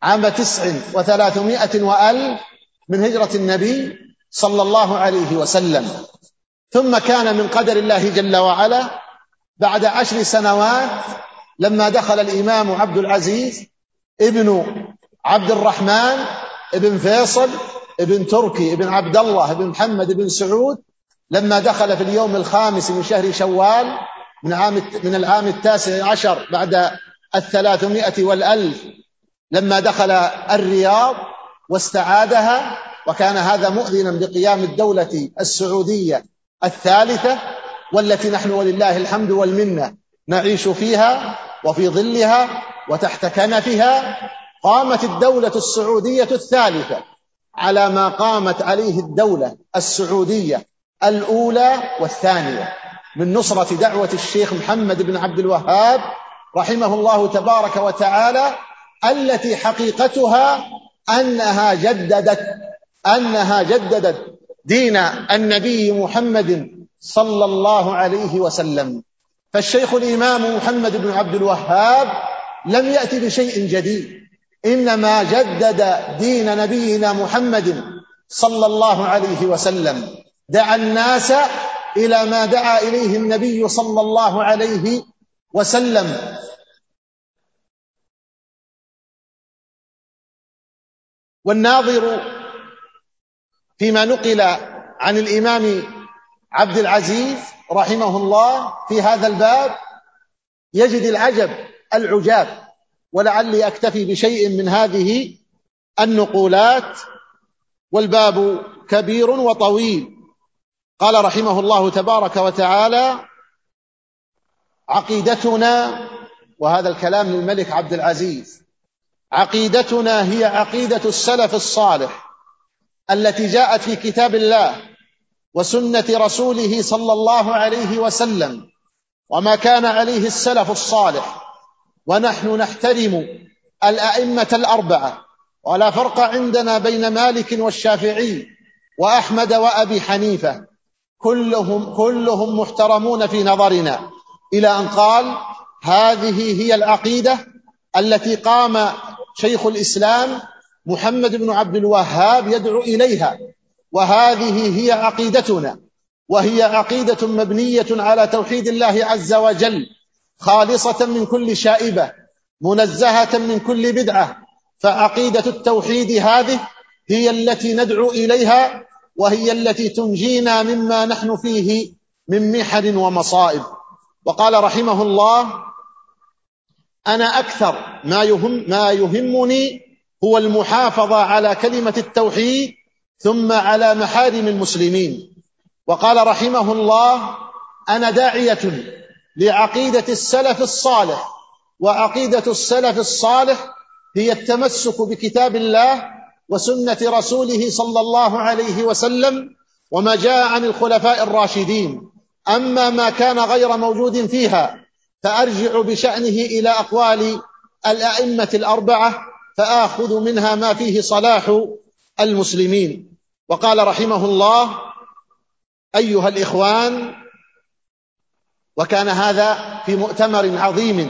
عام 39 وألف من هجرة النبي صلى الله عليه وسلم. ثم كان من قدر الله جل وعلا بعد 10 سنوات لما دخل الإمام عبد العزيز ابن عبد الرحمن ابن فيصل ابن تركي ابن عبد الله ابن محمد ابن سعود، لما دخل في اليوم 5 من شهر شوال من العام 19 بعد 300 والألف، لما دخل الرياض واستعادها، وكان هذا مؤذنا بقيام الدولة السعودية الثالثة، والتي نحن ولله الحمد والمنة نعيش فيها وفي ظلها وتحت كنفها. قامت الدولة السعودية الثالثة على ما قامت عليه الدولة السعودية الأولى والثانية من نصرة دعوة الشيخ محمد بن عبد الوهاب رحمه الله تبارك وتعالى، التي حقيقتها أنها جددت دين النبي محمد صلى الله عليه وسلم. فالشيخ الإمام محمد بن عبد الوهاب لم يأتي بشيء جديد، إنما جدد دين نبينا محمد صلى الله عليه وسلم، دعا الناس إلى ما دعا إليه النبي صلى الله عليه وسلم. والناظر فيما نقل عن الإمام عبد العزيز رحمه الله في هذا الباب يجد العجاب، ولعلي أكتفي بشيء من هذه النقولات، والباب كبير وطويل. قال رحمه الله تبارك وتعالى: عقيدتنا، وهذا الكلام للملك عبد العزيز، عقيدتنا هي عقيدة السلف الصالح التي جاءت في كتاب الله وسنة رسوله صلى الله عليه وسلم، وما كان عليه السلف الصالح. ونحن نحترم الأئمة الأربعة، ولا فرق عندنا بين مالك والشافعي وأحمد وأبي حنيفة، كلهم محترمون في نظرنا، إلى أن قال: هذه هي العقيدة التي قام شيخ الإسلام محمد بن عبد الوهاب يدعو إليها، وهذه هي عقيدتنا، وهي عقيدة مبنية على توحيد الله عز وجل، خالصة من كل شائبة، منزهة من كل بدعة. فعقيدة التوحيد هذه هي التي ندعو إليها، وهي التي تنجينا مما نحن فيه من محن ومصائب. وقال رحمه الله: أنا أكثر ما يهمني هو المحافظة على كلمة التوحيد ثم على محارم المسلمين. وقال رحمه الله: أنا داعية لعقيدة السلف الصالح، وعقيدة السلف الصالح هي التمسك بكتاب الله وسنة رسوله صلى الله عليه وسلم وما جاء عن الخلفاء الراشدين. أما ما كان غير موجود فيها فأرجع بشأنه إلى أقوال الأئمة الأربعة، فآخذ منها ما فيه صلاح المسلمين. وقال رحمه الله: أيها الإخوان، وكان هذا في مؤتمر عظيم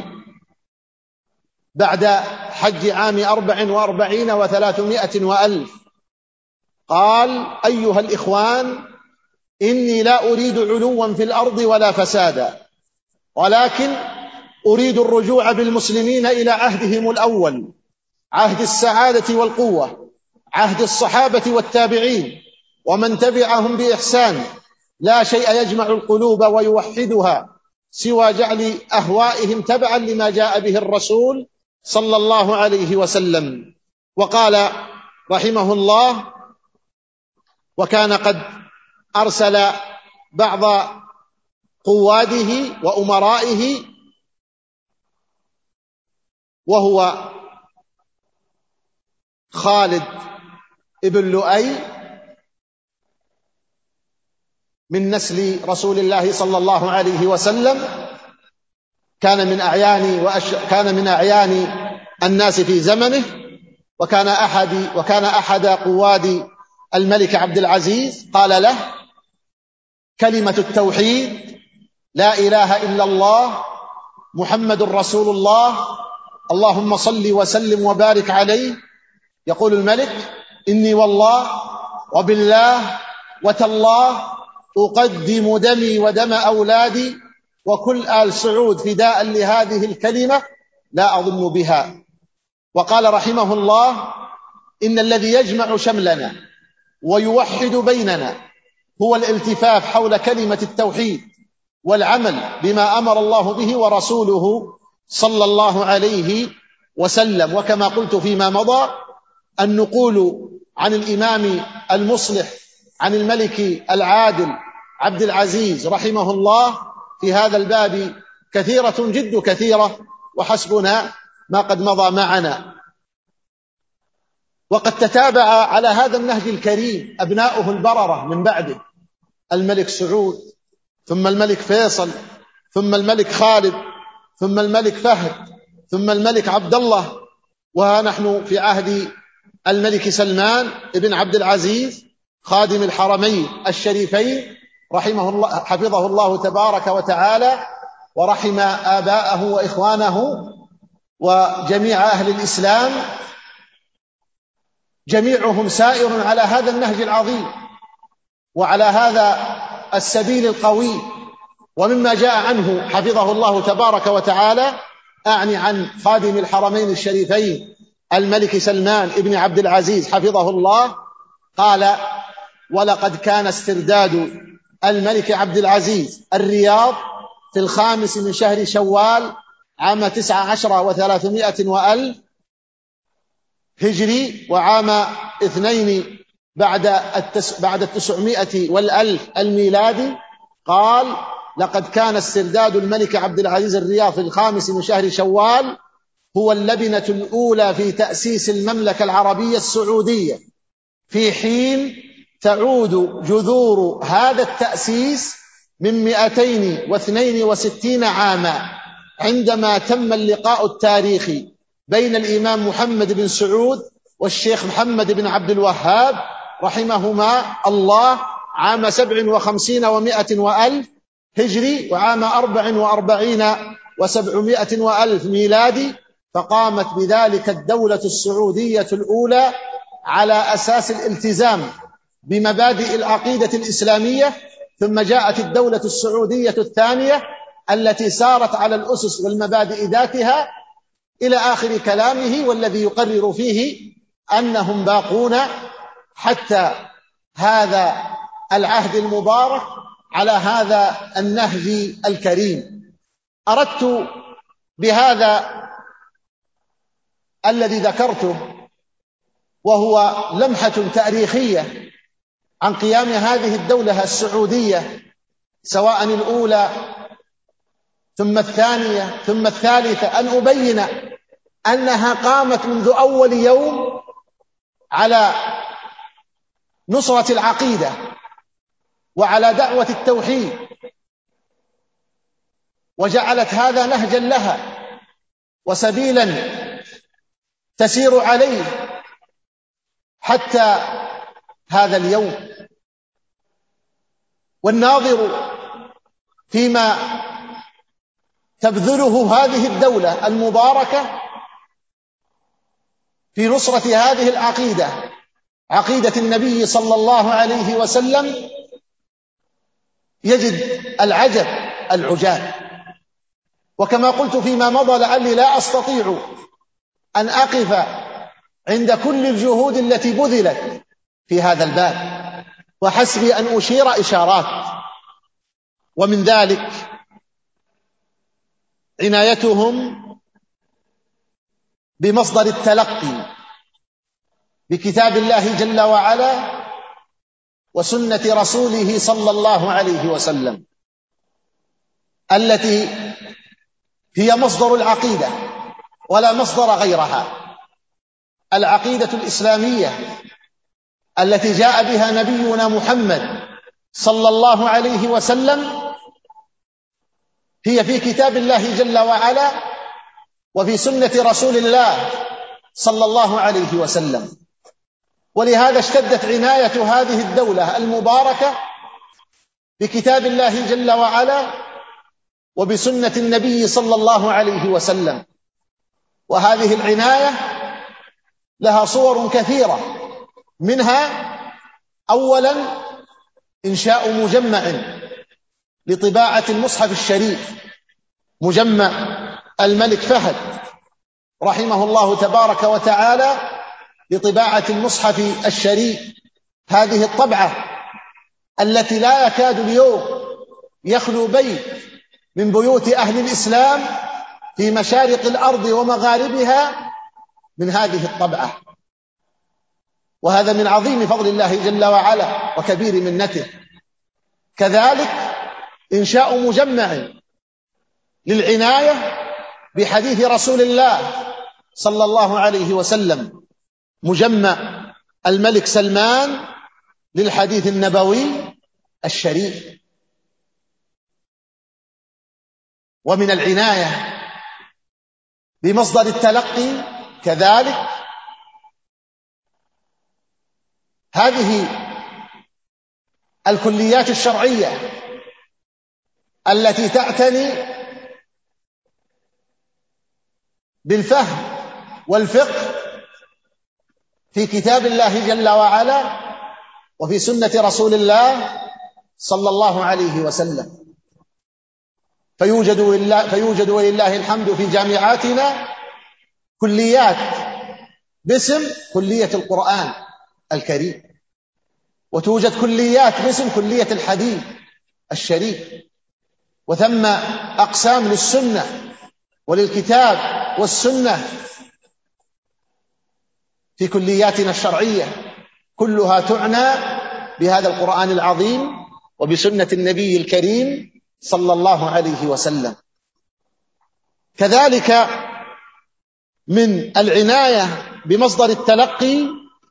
بعد حج عام 44 و300 وألف، قال: أيها الإخوان، إني لا أريد علوا في الأرض ولا فسادا، ولكن أريد الرجوع بالمسلمين إلى عهدهم الأول، عهد السعادة والقوة، عهد الصحابة والتابعين ومن تبعهم بإحسان. لا شيء يجمع القلوب ويوحدها سوى جعل أهوائهم تبعا لما جاء به الرسول صلى الله عليه وسلم. وقال رحمه الله: وكان قد أرسل بعض قواده وأمرائه، وهو خالد ابن لؤي من نسل رسول الله صلى الله عليه وسلم، كان من أعيان الناس في زمنه، وكان أحد قواد الملك عبد العزيز. قال له: كلمة التوحيد لا إله إلا الله محمد رسول الله اللهم صل وسلم وبارك عليه، يقول الملك: إني والله وبالله وتالله أقدم دمي ودم أولادي وكل آل سعود فداء لهذه الكلمة لا أظن بها. وقال رحمه الله: إن الذي يجمع شملنا ويوحد بيننا هو الالتفاف حول كلمة التوحيد والعمل بما أمر الله به ورسوله صلى الله عليه وسلم. وكما قلت فيما مضى، النقول عن الإمام المصلح عن الملك العادل عبد العزيز رحمه الله في هذا الباب كثيرة جد كثيرة، وحسبنا ما قد مضى معنا. وقد تتابع على هذا النهج الكريم أبناؤه البررة من بعده: الملك سعود، ثم الملك فيصل، ثم الملك خالد، ثم الملك فهد، ثم الملك عبد الله، وها نحن في عهد الملك سلمان بن عبد العزيز خادم الحرمين الشريفين رحمه الله حفظه الله تبارك وتعالى، ورحم آباءه وإخوانه وجميع أهل الإسلام، جميعهم سائر على هذا النهج العظيم وعلى هذا السبيل القوي. ومما جاء عنه حفظه الله تبارك وتعالى، أعني عن خادم الحرمين الشريفين الملك سلمان بن عبد العزيز حفظه الله، قال: ولقد كان استرداد الملك عبد العزيز الرياض في 5 من شهر شوال عام 19 و300 وألف هجري، وعام 2 بعد 900 والألف الميلادي. قال: لقد كان استرداد الملك عبد العزيز الرياض في 5 من شهر شوال هو اللبنة الأولى في تأسيس المملكة العربية السعودية، في حين تعود جذور هذا التأسيس من 262 عاما، عندما تم اللقاء التاريخي بين الإمام محمد بن سعود والشيخ محمد بن عبد الوهاب رحمهما الله عام 57 و100 وألف هجري، وعام 44 و700 وألف ميلادي. فقامت بذلك الدولة السعودية الأولى على أساس الالتزام بمبادئ العقيدة الإسلامية، ثم جاءت الدولة السعودية الثانية التي سارت على الأسس والمبادئ ذاتها إلى آخر كلامه، والذي يقرر فيه أنهم باقون حتى هذا العهد المبارك على هذا النهج الكريم. أردت بهذا الذي ذكرته، وهو لمحة تاريخية عن قيام هذه الدولة السعودية، سواء الأولى ثم الثانية ثم الثالثة، أن أبين أنها قامت منذ أول يوم على نصرة العقيدة وعلى دعوة التوحيد، وجعلت هذا نهجا لها وسبيلا تسير عليه حتى هذا اليوم. والناظر فيما تبذله هذه الدولة المباركة في نصرة هذه العقيدة، عقيدة النبي صلى الله عليه وسلم، يجد العجب العجاب. وكما قلت فيما مضى، لعلي لا أستطيع أن أقف عند كل الجهود التي بذلت في هذا الباب، وحسبي أن أشير إشارات. ومن ذلك عنايتهم بمصدر التلقي بكتاب الله جل وعلا وسنة رسوله صلى الله عليه وسلم، التي هي مصدر العقيدة ولا مصدر غيرها. العقيدة الإسلامية التي جاء بها نبينا محمد صلى الله عليه وسلم هي في كتاب الله جل وعلا وفي سنة رسول الله صلى الله عليه وسلم. ولهذا اشتدت عناية هذه الدولة المباركة بكتاب الله جل وعلا وبسنة النبي صلى الله عليه وسلم، وهذه العناية لها صور كثيرة، منها أولا إنشاء مجمع لطباعة المصحف الشريف، مجمع الملك فهد رحمه الله تبارك وتعالى لطباعة المصحف الشريف. هذه الطبعة التي لا يكاد اليوم يخلو بيت من بيوت أهل الإسلام في مشارق الأرض ومغاربها من هذه الطبعة، وهذا من عظيم فضل الله جل وعلا وكبير منته. كذلك إنشاء مجمع للعناية بحديث رسول الله صلى الله عليه وسلم، مجمع الملك سلمان للحديث النبوي الشريف. ومن العناية بمصدر التلقي كذلك هذه الكليات الشرعية التي تعتني بالفهم والفقه في كتاب الله جل وعلا وفي سنة رسول الله صلى الله عليه وسلم. فيوجد ولله الحمد في جامعاتنا كليات باسم كلية القرآن الكريم، وتوجد كليات باسم كلية الحديث الشريف، وثم أقسام للسنة وللكتاب والسنة في كلياتنا الشرعية، كلها تعنى بهذا القرآن العظيم وبسنة النبي الكريم صلى الله عليه وسلم. كذلك من العناية بمصدر التلقي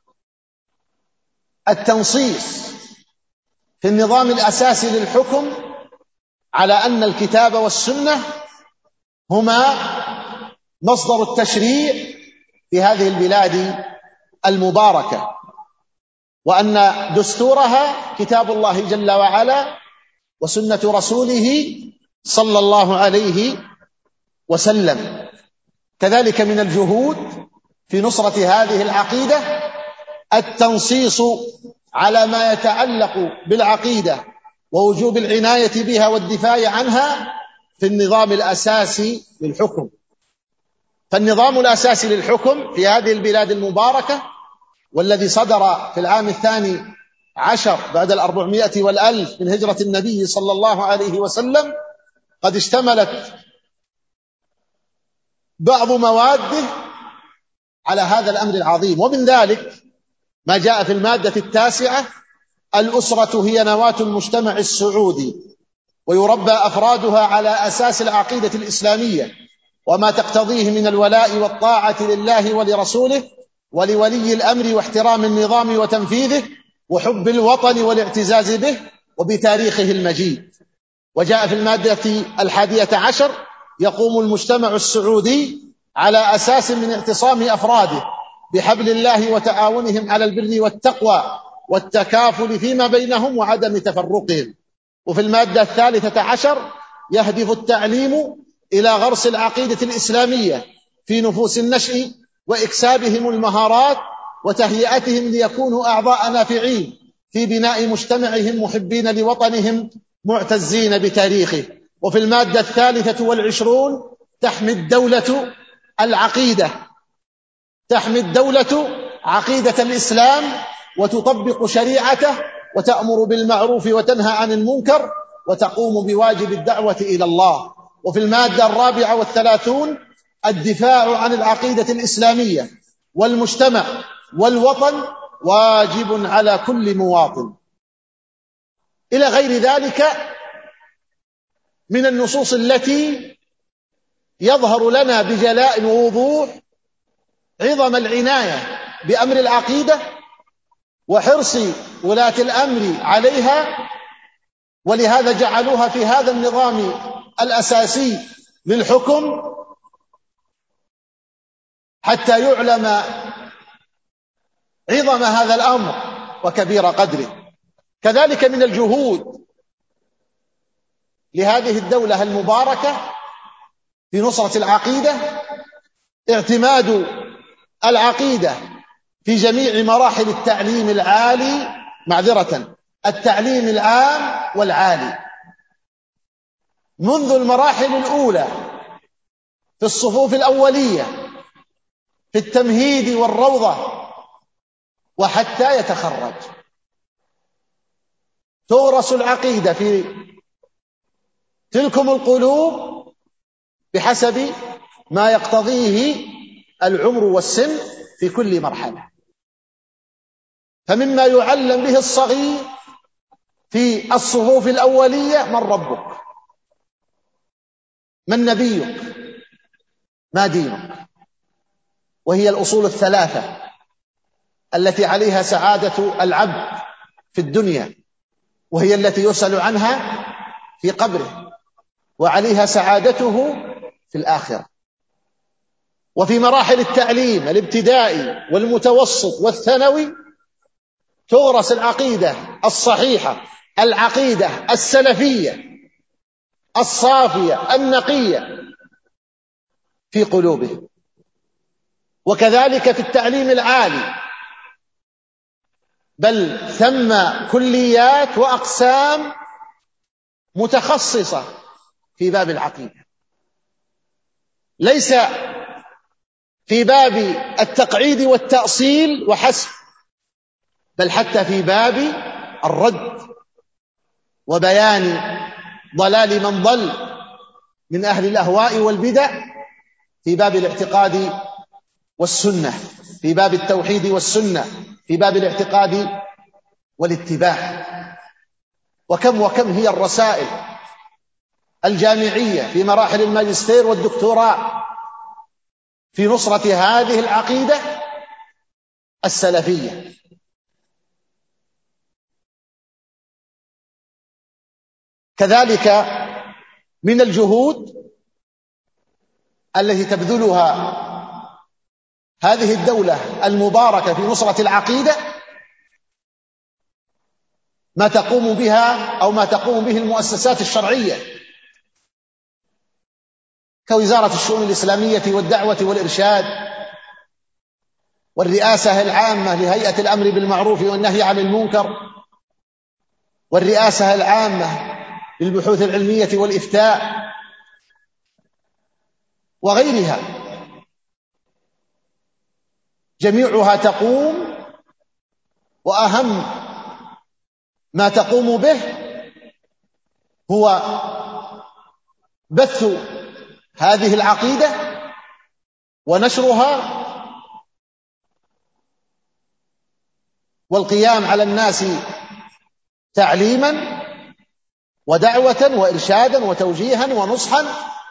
التنصيص في النظام الأساسي للحكم على أن الكتاب والسنة هما مصدر التشريع في هذه البلاد المباركة، وأن دستورها كتاب الله جل وعلا وسنة رسوله صلى الله عليه وسلم. كذلك من الجهود في نصرة هذه العقيدة التنصيص على ما يتعلق بالعقيدة ووجوب العناية بها والدفاع عنها في النظام الأساسي للحكم. فالنظام الأساسي للحكم في هذه البلاد المباركة والذي صدر في العام 12 بعد 400 والألف من هجرة النبي صلى الله عليه وسلم قد اشتملت بعض مواده على هذا الأمر العظيم، ومن ذلك ما جاء في المادة 9: الأسرة هي نواة المجتمع السعودي، ويربى أفرادها على أساس العقيدة الإسلامية وما تقتضيه من الولاء والطاعة لله ولرسوله ولولي الأمر واحترام النظام وتنفيذه وحب الوطن والاعتزاز به وبتاريخه المجيد. وجاء في المادة 11: يقوم المجتمع السعودي على أساس من اعتصام أفراده بحبل الله وتعاونهم على البر والتقوى والتكافل فيما بينهم وعدم تفرقهم. وفي المادة 13: يهدف التعليم إلى غرس العقيدة الإسلامية في نفوس النشء وإكسابهم المهارات وتهيئتهم ليكونوا أعضاء نافعين في بناء مجتمعهم محبين لوطنهم معتزين بتاريخه. وفي المادة 23: تحمي الدولة العقيدة، تحمي الدولة عقيدة الإسلام وتطبق شريعته وتأمر بالمعروف وتنهى عن المنكر وتقوم بواجب الدعوة إلى الله. وفي المادة 34: الدفاع عن العقيدة الإسلامية والمجتمع والوطن واجب على كل مواطن، إلى غير ذلك من النصوص التي يظهر لنا بجلاء ووضوح عظم العناية بأمر العقيدة وحرص ولاة الأمر عليها، ولهذا جعلوها في هذا النظام الأساسي للحكم حتى يعلم عظم هذا الأمر وكبير قدره. كذلك من الجهود لهذه الدولة المباركة في نصرة العقيدة اعتماد العقيدة في جميع مراحل التعليم العالي، التعليم العام والعالي، منذ المراحل الأولى في الصفوف الأولية في التمهيد والروضة وحتى يتخرج. تورث العقيدة في تلكم القلوب بحسب ما يقتضيه العمر والسن في كل مرحلة. فمما يعلم به الصغير في الصفوف الأولية: من ربك؟ من نبيك؟ ما دينك؟ وهي الأصول الثلاثة التي عليها سعادة العبد في الدنيا، وهي التي يسأل عنها في قبره، وعليها سعادته في الآخرة. وفي مراحل التعليم الابتدائي والمتوسط والثانوي تغرس العقيدة الصحيحة، العقيدة السلفية الصافية النقية في قلوبهم. وكذلك في التعليم العالي، بل ثم كليات وأقسام متخصصة في باب العقيدة، ليس في باب التقعيد والتأصيل وحسب، بل حتى في باب الرد وبيان ضلال من ضل من أهل الأهواء والبدع، في باب الاعتقاد والسنة، في باب التوحيد والسنة، في باب الاعتقاد والاتباع. وكم هي الرسائل الجامعية في مراحل الماجستير والدكتوراه في نصرة هذه العقيدة السلفية. كذلك من الجهود التي تبذلها هذه الدولة المباركة في نصرة العقيدة ما تقوم به المؤسسات الشرعية كوزارة الشؤون الإسلامية والدعوة والإرشاد، والرئاسة العامة لهيئة الأمر بالمعروف والنهي عن المنكر، والرئاسة العامة للبحوث العلمية والإفتاء وغيرها، جميعها تقوم، وأهم ما تقوم به هو بث هذه العقيدة ونشرها والقيام على الناس تعليما ودعوة وإرشادا وتوجيها ونصحا،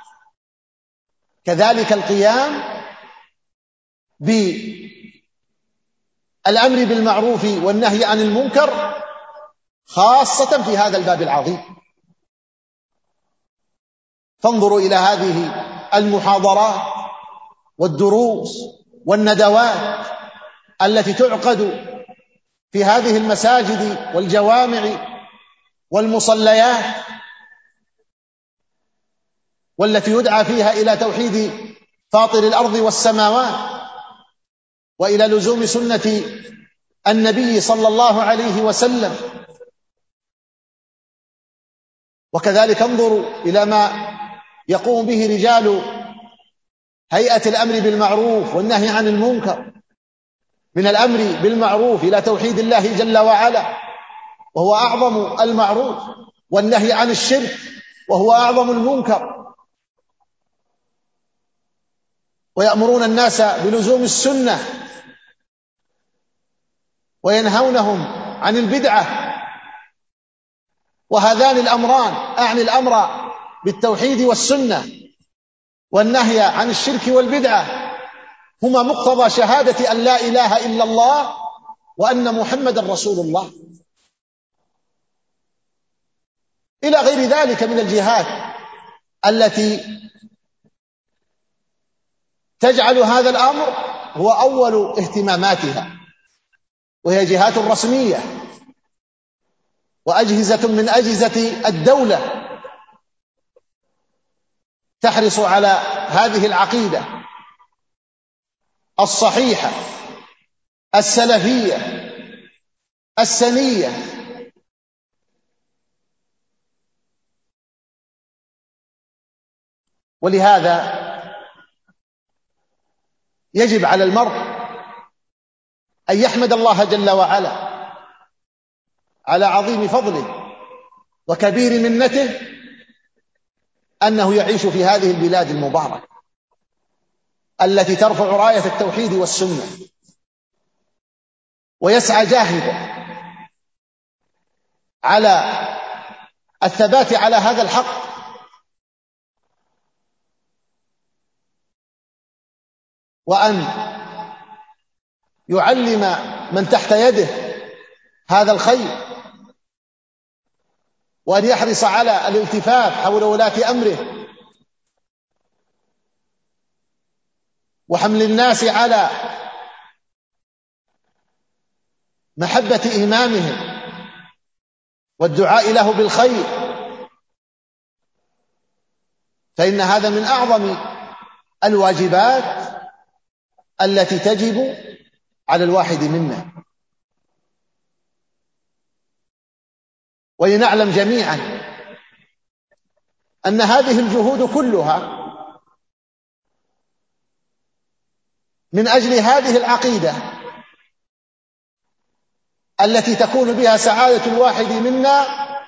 كذلك القيام بالأمر بالمعروف والنهي عن المنكر خاصة في هذا الباب العظيم. فانظروا إلى هذه المحاضرات والدروس والندوات التي تعقد في هذه المساجد والجوامع والمصليات، والتي يدعى فيها إلى توحيد فاطر الأرض والسماوات وإلى لزوم سنة النبي صلى الله عليه وسلم. وكذلك انظروا إلى ما يقوم به رجال هيئة الأمر بالمعروف والنهي عن المنكر، من الأمر بالمعروف إلى توحيد الله جل وعلا وهو أعظم المعروف، والنهي عن الشرك وهو أعظم المنكر، ويأمرون الناس بلزوم السنة وينهونهم عن البدعة. وهذان الأمران، أعني الأمر بالتوحيد والسنة والنهي عن الشرك والبدعة، هما مقتضى شهادة أن لا إله إلا الله وأن محمدا رسول الله، إلى غير ذلك من الجهات التي تجعل هذا الأمر هو أول اهتماماتها، وهي جهات رسمية وأجهزة من أجهزة الدولة تحرص على هذه العقيدة الصحيحة السلفية السنية. ولهذا يجب على المرء أن يحمد الله جل وعلا على عظيم فضله وكبير منته أنه يعيش في هذه البلاد المباركة التي ترفع راية التوحيد والسنة، ويسعى جاهدا على الثبات على هذا الحق، وأن يعلم من تحت يده هذا الخير، وأن يحرص على الالتفاف حول ولاة أمره وحمل الناس على محبة إمامهم والدعاء له بالخير، فإن هذا من أعظم الواجبات التي تجب على الواحد منا. ولنعلم جميعا أن هذه الجهود كلها من أجل هذه العقيدة التي تكون بها سعادة الواحد منا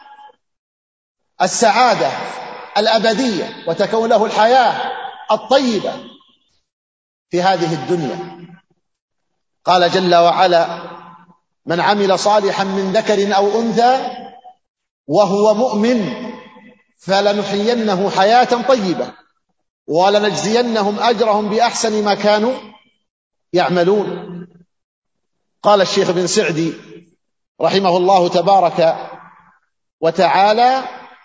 السعادة الأبدية، وتكون له الحياة الطيبة في هذه الدنيا. قال جل وعلا: من عمل صالحا من ذكر أو أنثى وهو مؤمن فلنحيينه حياة طيبة ولنجزينهم أجرهم بأحسن ما كانوا يعملون. قال الشيخ بن سعدي رحمه الله تبارك وتعالى: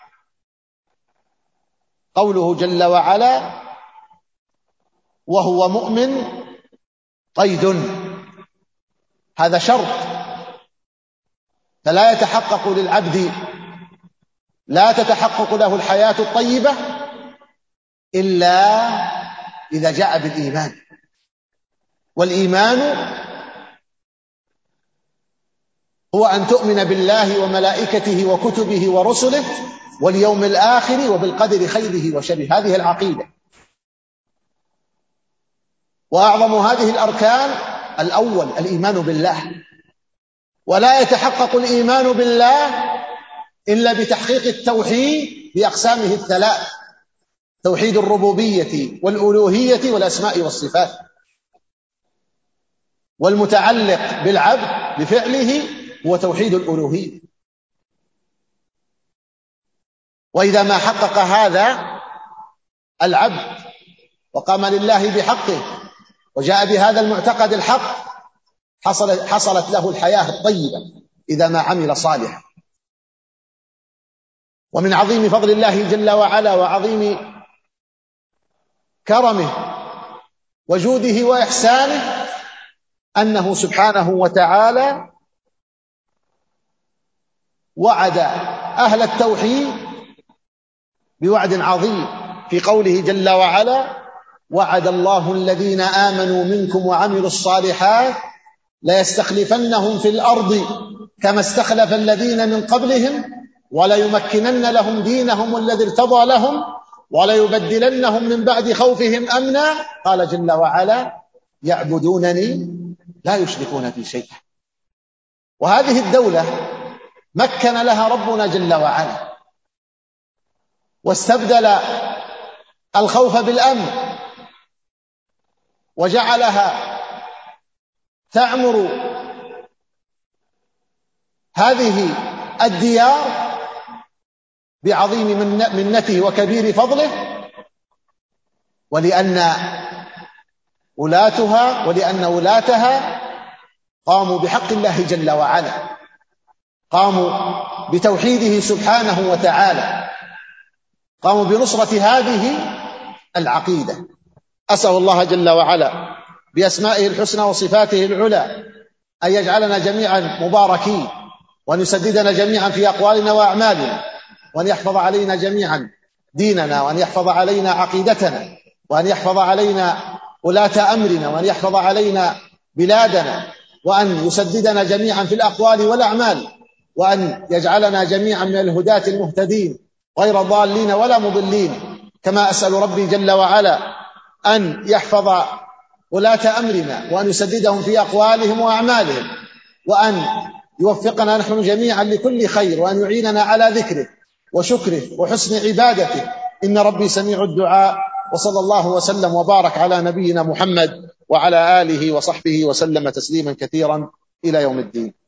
قوله جل وعلا وهو مؤمن قيد، هذا شرط، فلا يتحقق للعبد، لا تتحقق له الحياة الطيبة إلا إذا جاء بالإيمان. والإيمان هو أن تؤمن بالله وملائكته وكتبه ورسله واليوم الآخر وبالقدر خيره وشره. هذه العقيدة. وأعظم هذه الأركان الأول الإيمان بالله، ولا يتحقق الإيمان بالله إلا بتحقيق التوحيد بأقسامه الثلاث: توحيد الربوبية والألوهية والأسماء والصفات، والمتعلق بالعبد بفعله هو توحيد الألوهية. وإذا ما حقق هذا العبد وقام لله بحقه وجاء بهذا المعتقد الحق حصلت له الحياة الطيبة إذا ما عمل صالحا. ومن عظيم فضل الله جل وعلا وعظيم كرمه وجوده وإحسانه أنه سبحانه وتعالى وعد أهل التوحيد بوعد عظيم في قوله جل وعلا: وعد الله الذين آمنوا منكم وعملوا الصالحات ليستخلفنهم في الأرض كما استخلف الذين من قبلهم وليمكنن لهم دينهم الذي ارتضى لهم وليبدلنهم من بعد خوفهم أمنا. قال جل وعلا: يعبدونني لا يشركون بي شيئا. وهذه الدولة مكن لها ربنا جل وعلا واستبدل الخوف بالأمن وجعلها تعمر هذه الديار بعظيم منته وكبير فضله، ولأن ولاتها قاموا بحق الله جل وعلا، قاموا بتوحيده سبحانه وتعالى، قاموا بنصرة هذه العقيدة. أسأل الله جل وعلا بأسمائه الحسنى وصفاته العلى أن يجعلنا جميعا مباركين، وأن يسددنا جميعا في أقوالنا وأعمالنا، وأن يحفظ علينا جميعا ديننا، وأن يحفظ علينا عقيدتنا، وأن يحفظ علينا ولاة أمرنا، وأن يحفظ علينا بلادنا، وأن يسددنا جميعا في الأقوال والأعمال، وأن يجعلنا جميعا من الهداة المهتدين غير ضالين ولا مضلين. كما أسأل ربي جل وعلا أن يحفظ ولاة أمرنا، وأن يسددهم في أقوالهم وأعمالهم، وأن يوفقنا نحن جميعا لكل خير، وأن يعيننا على ذكره وشكره وحسن عبادته، إن ربي سميع الدعاء. وصلى الله وسلم وبارك على نبينا محمد وعلى آله وصحبه وسلم تسليما كثيرا إلى يوم الدين.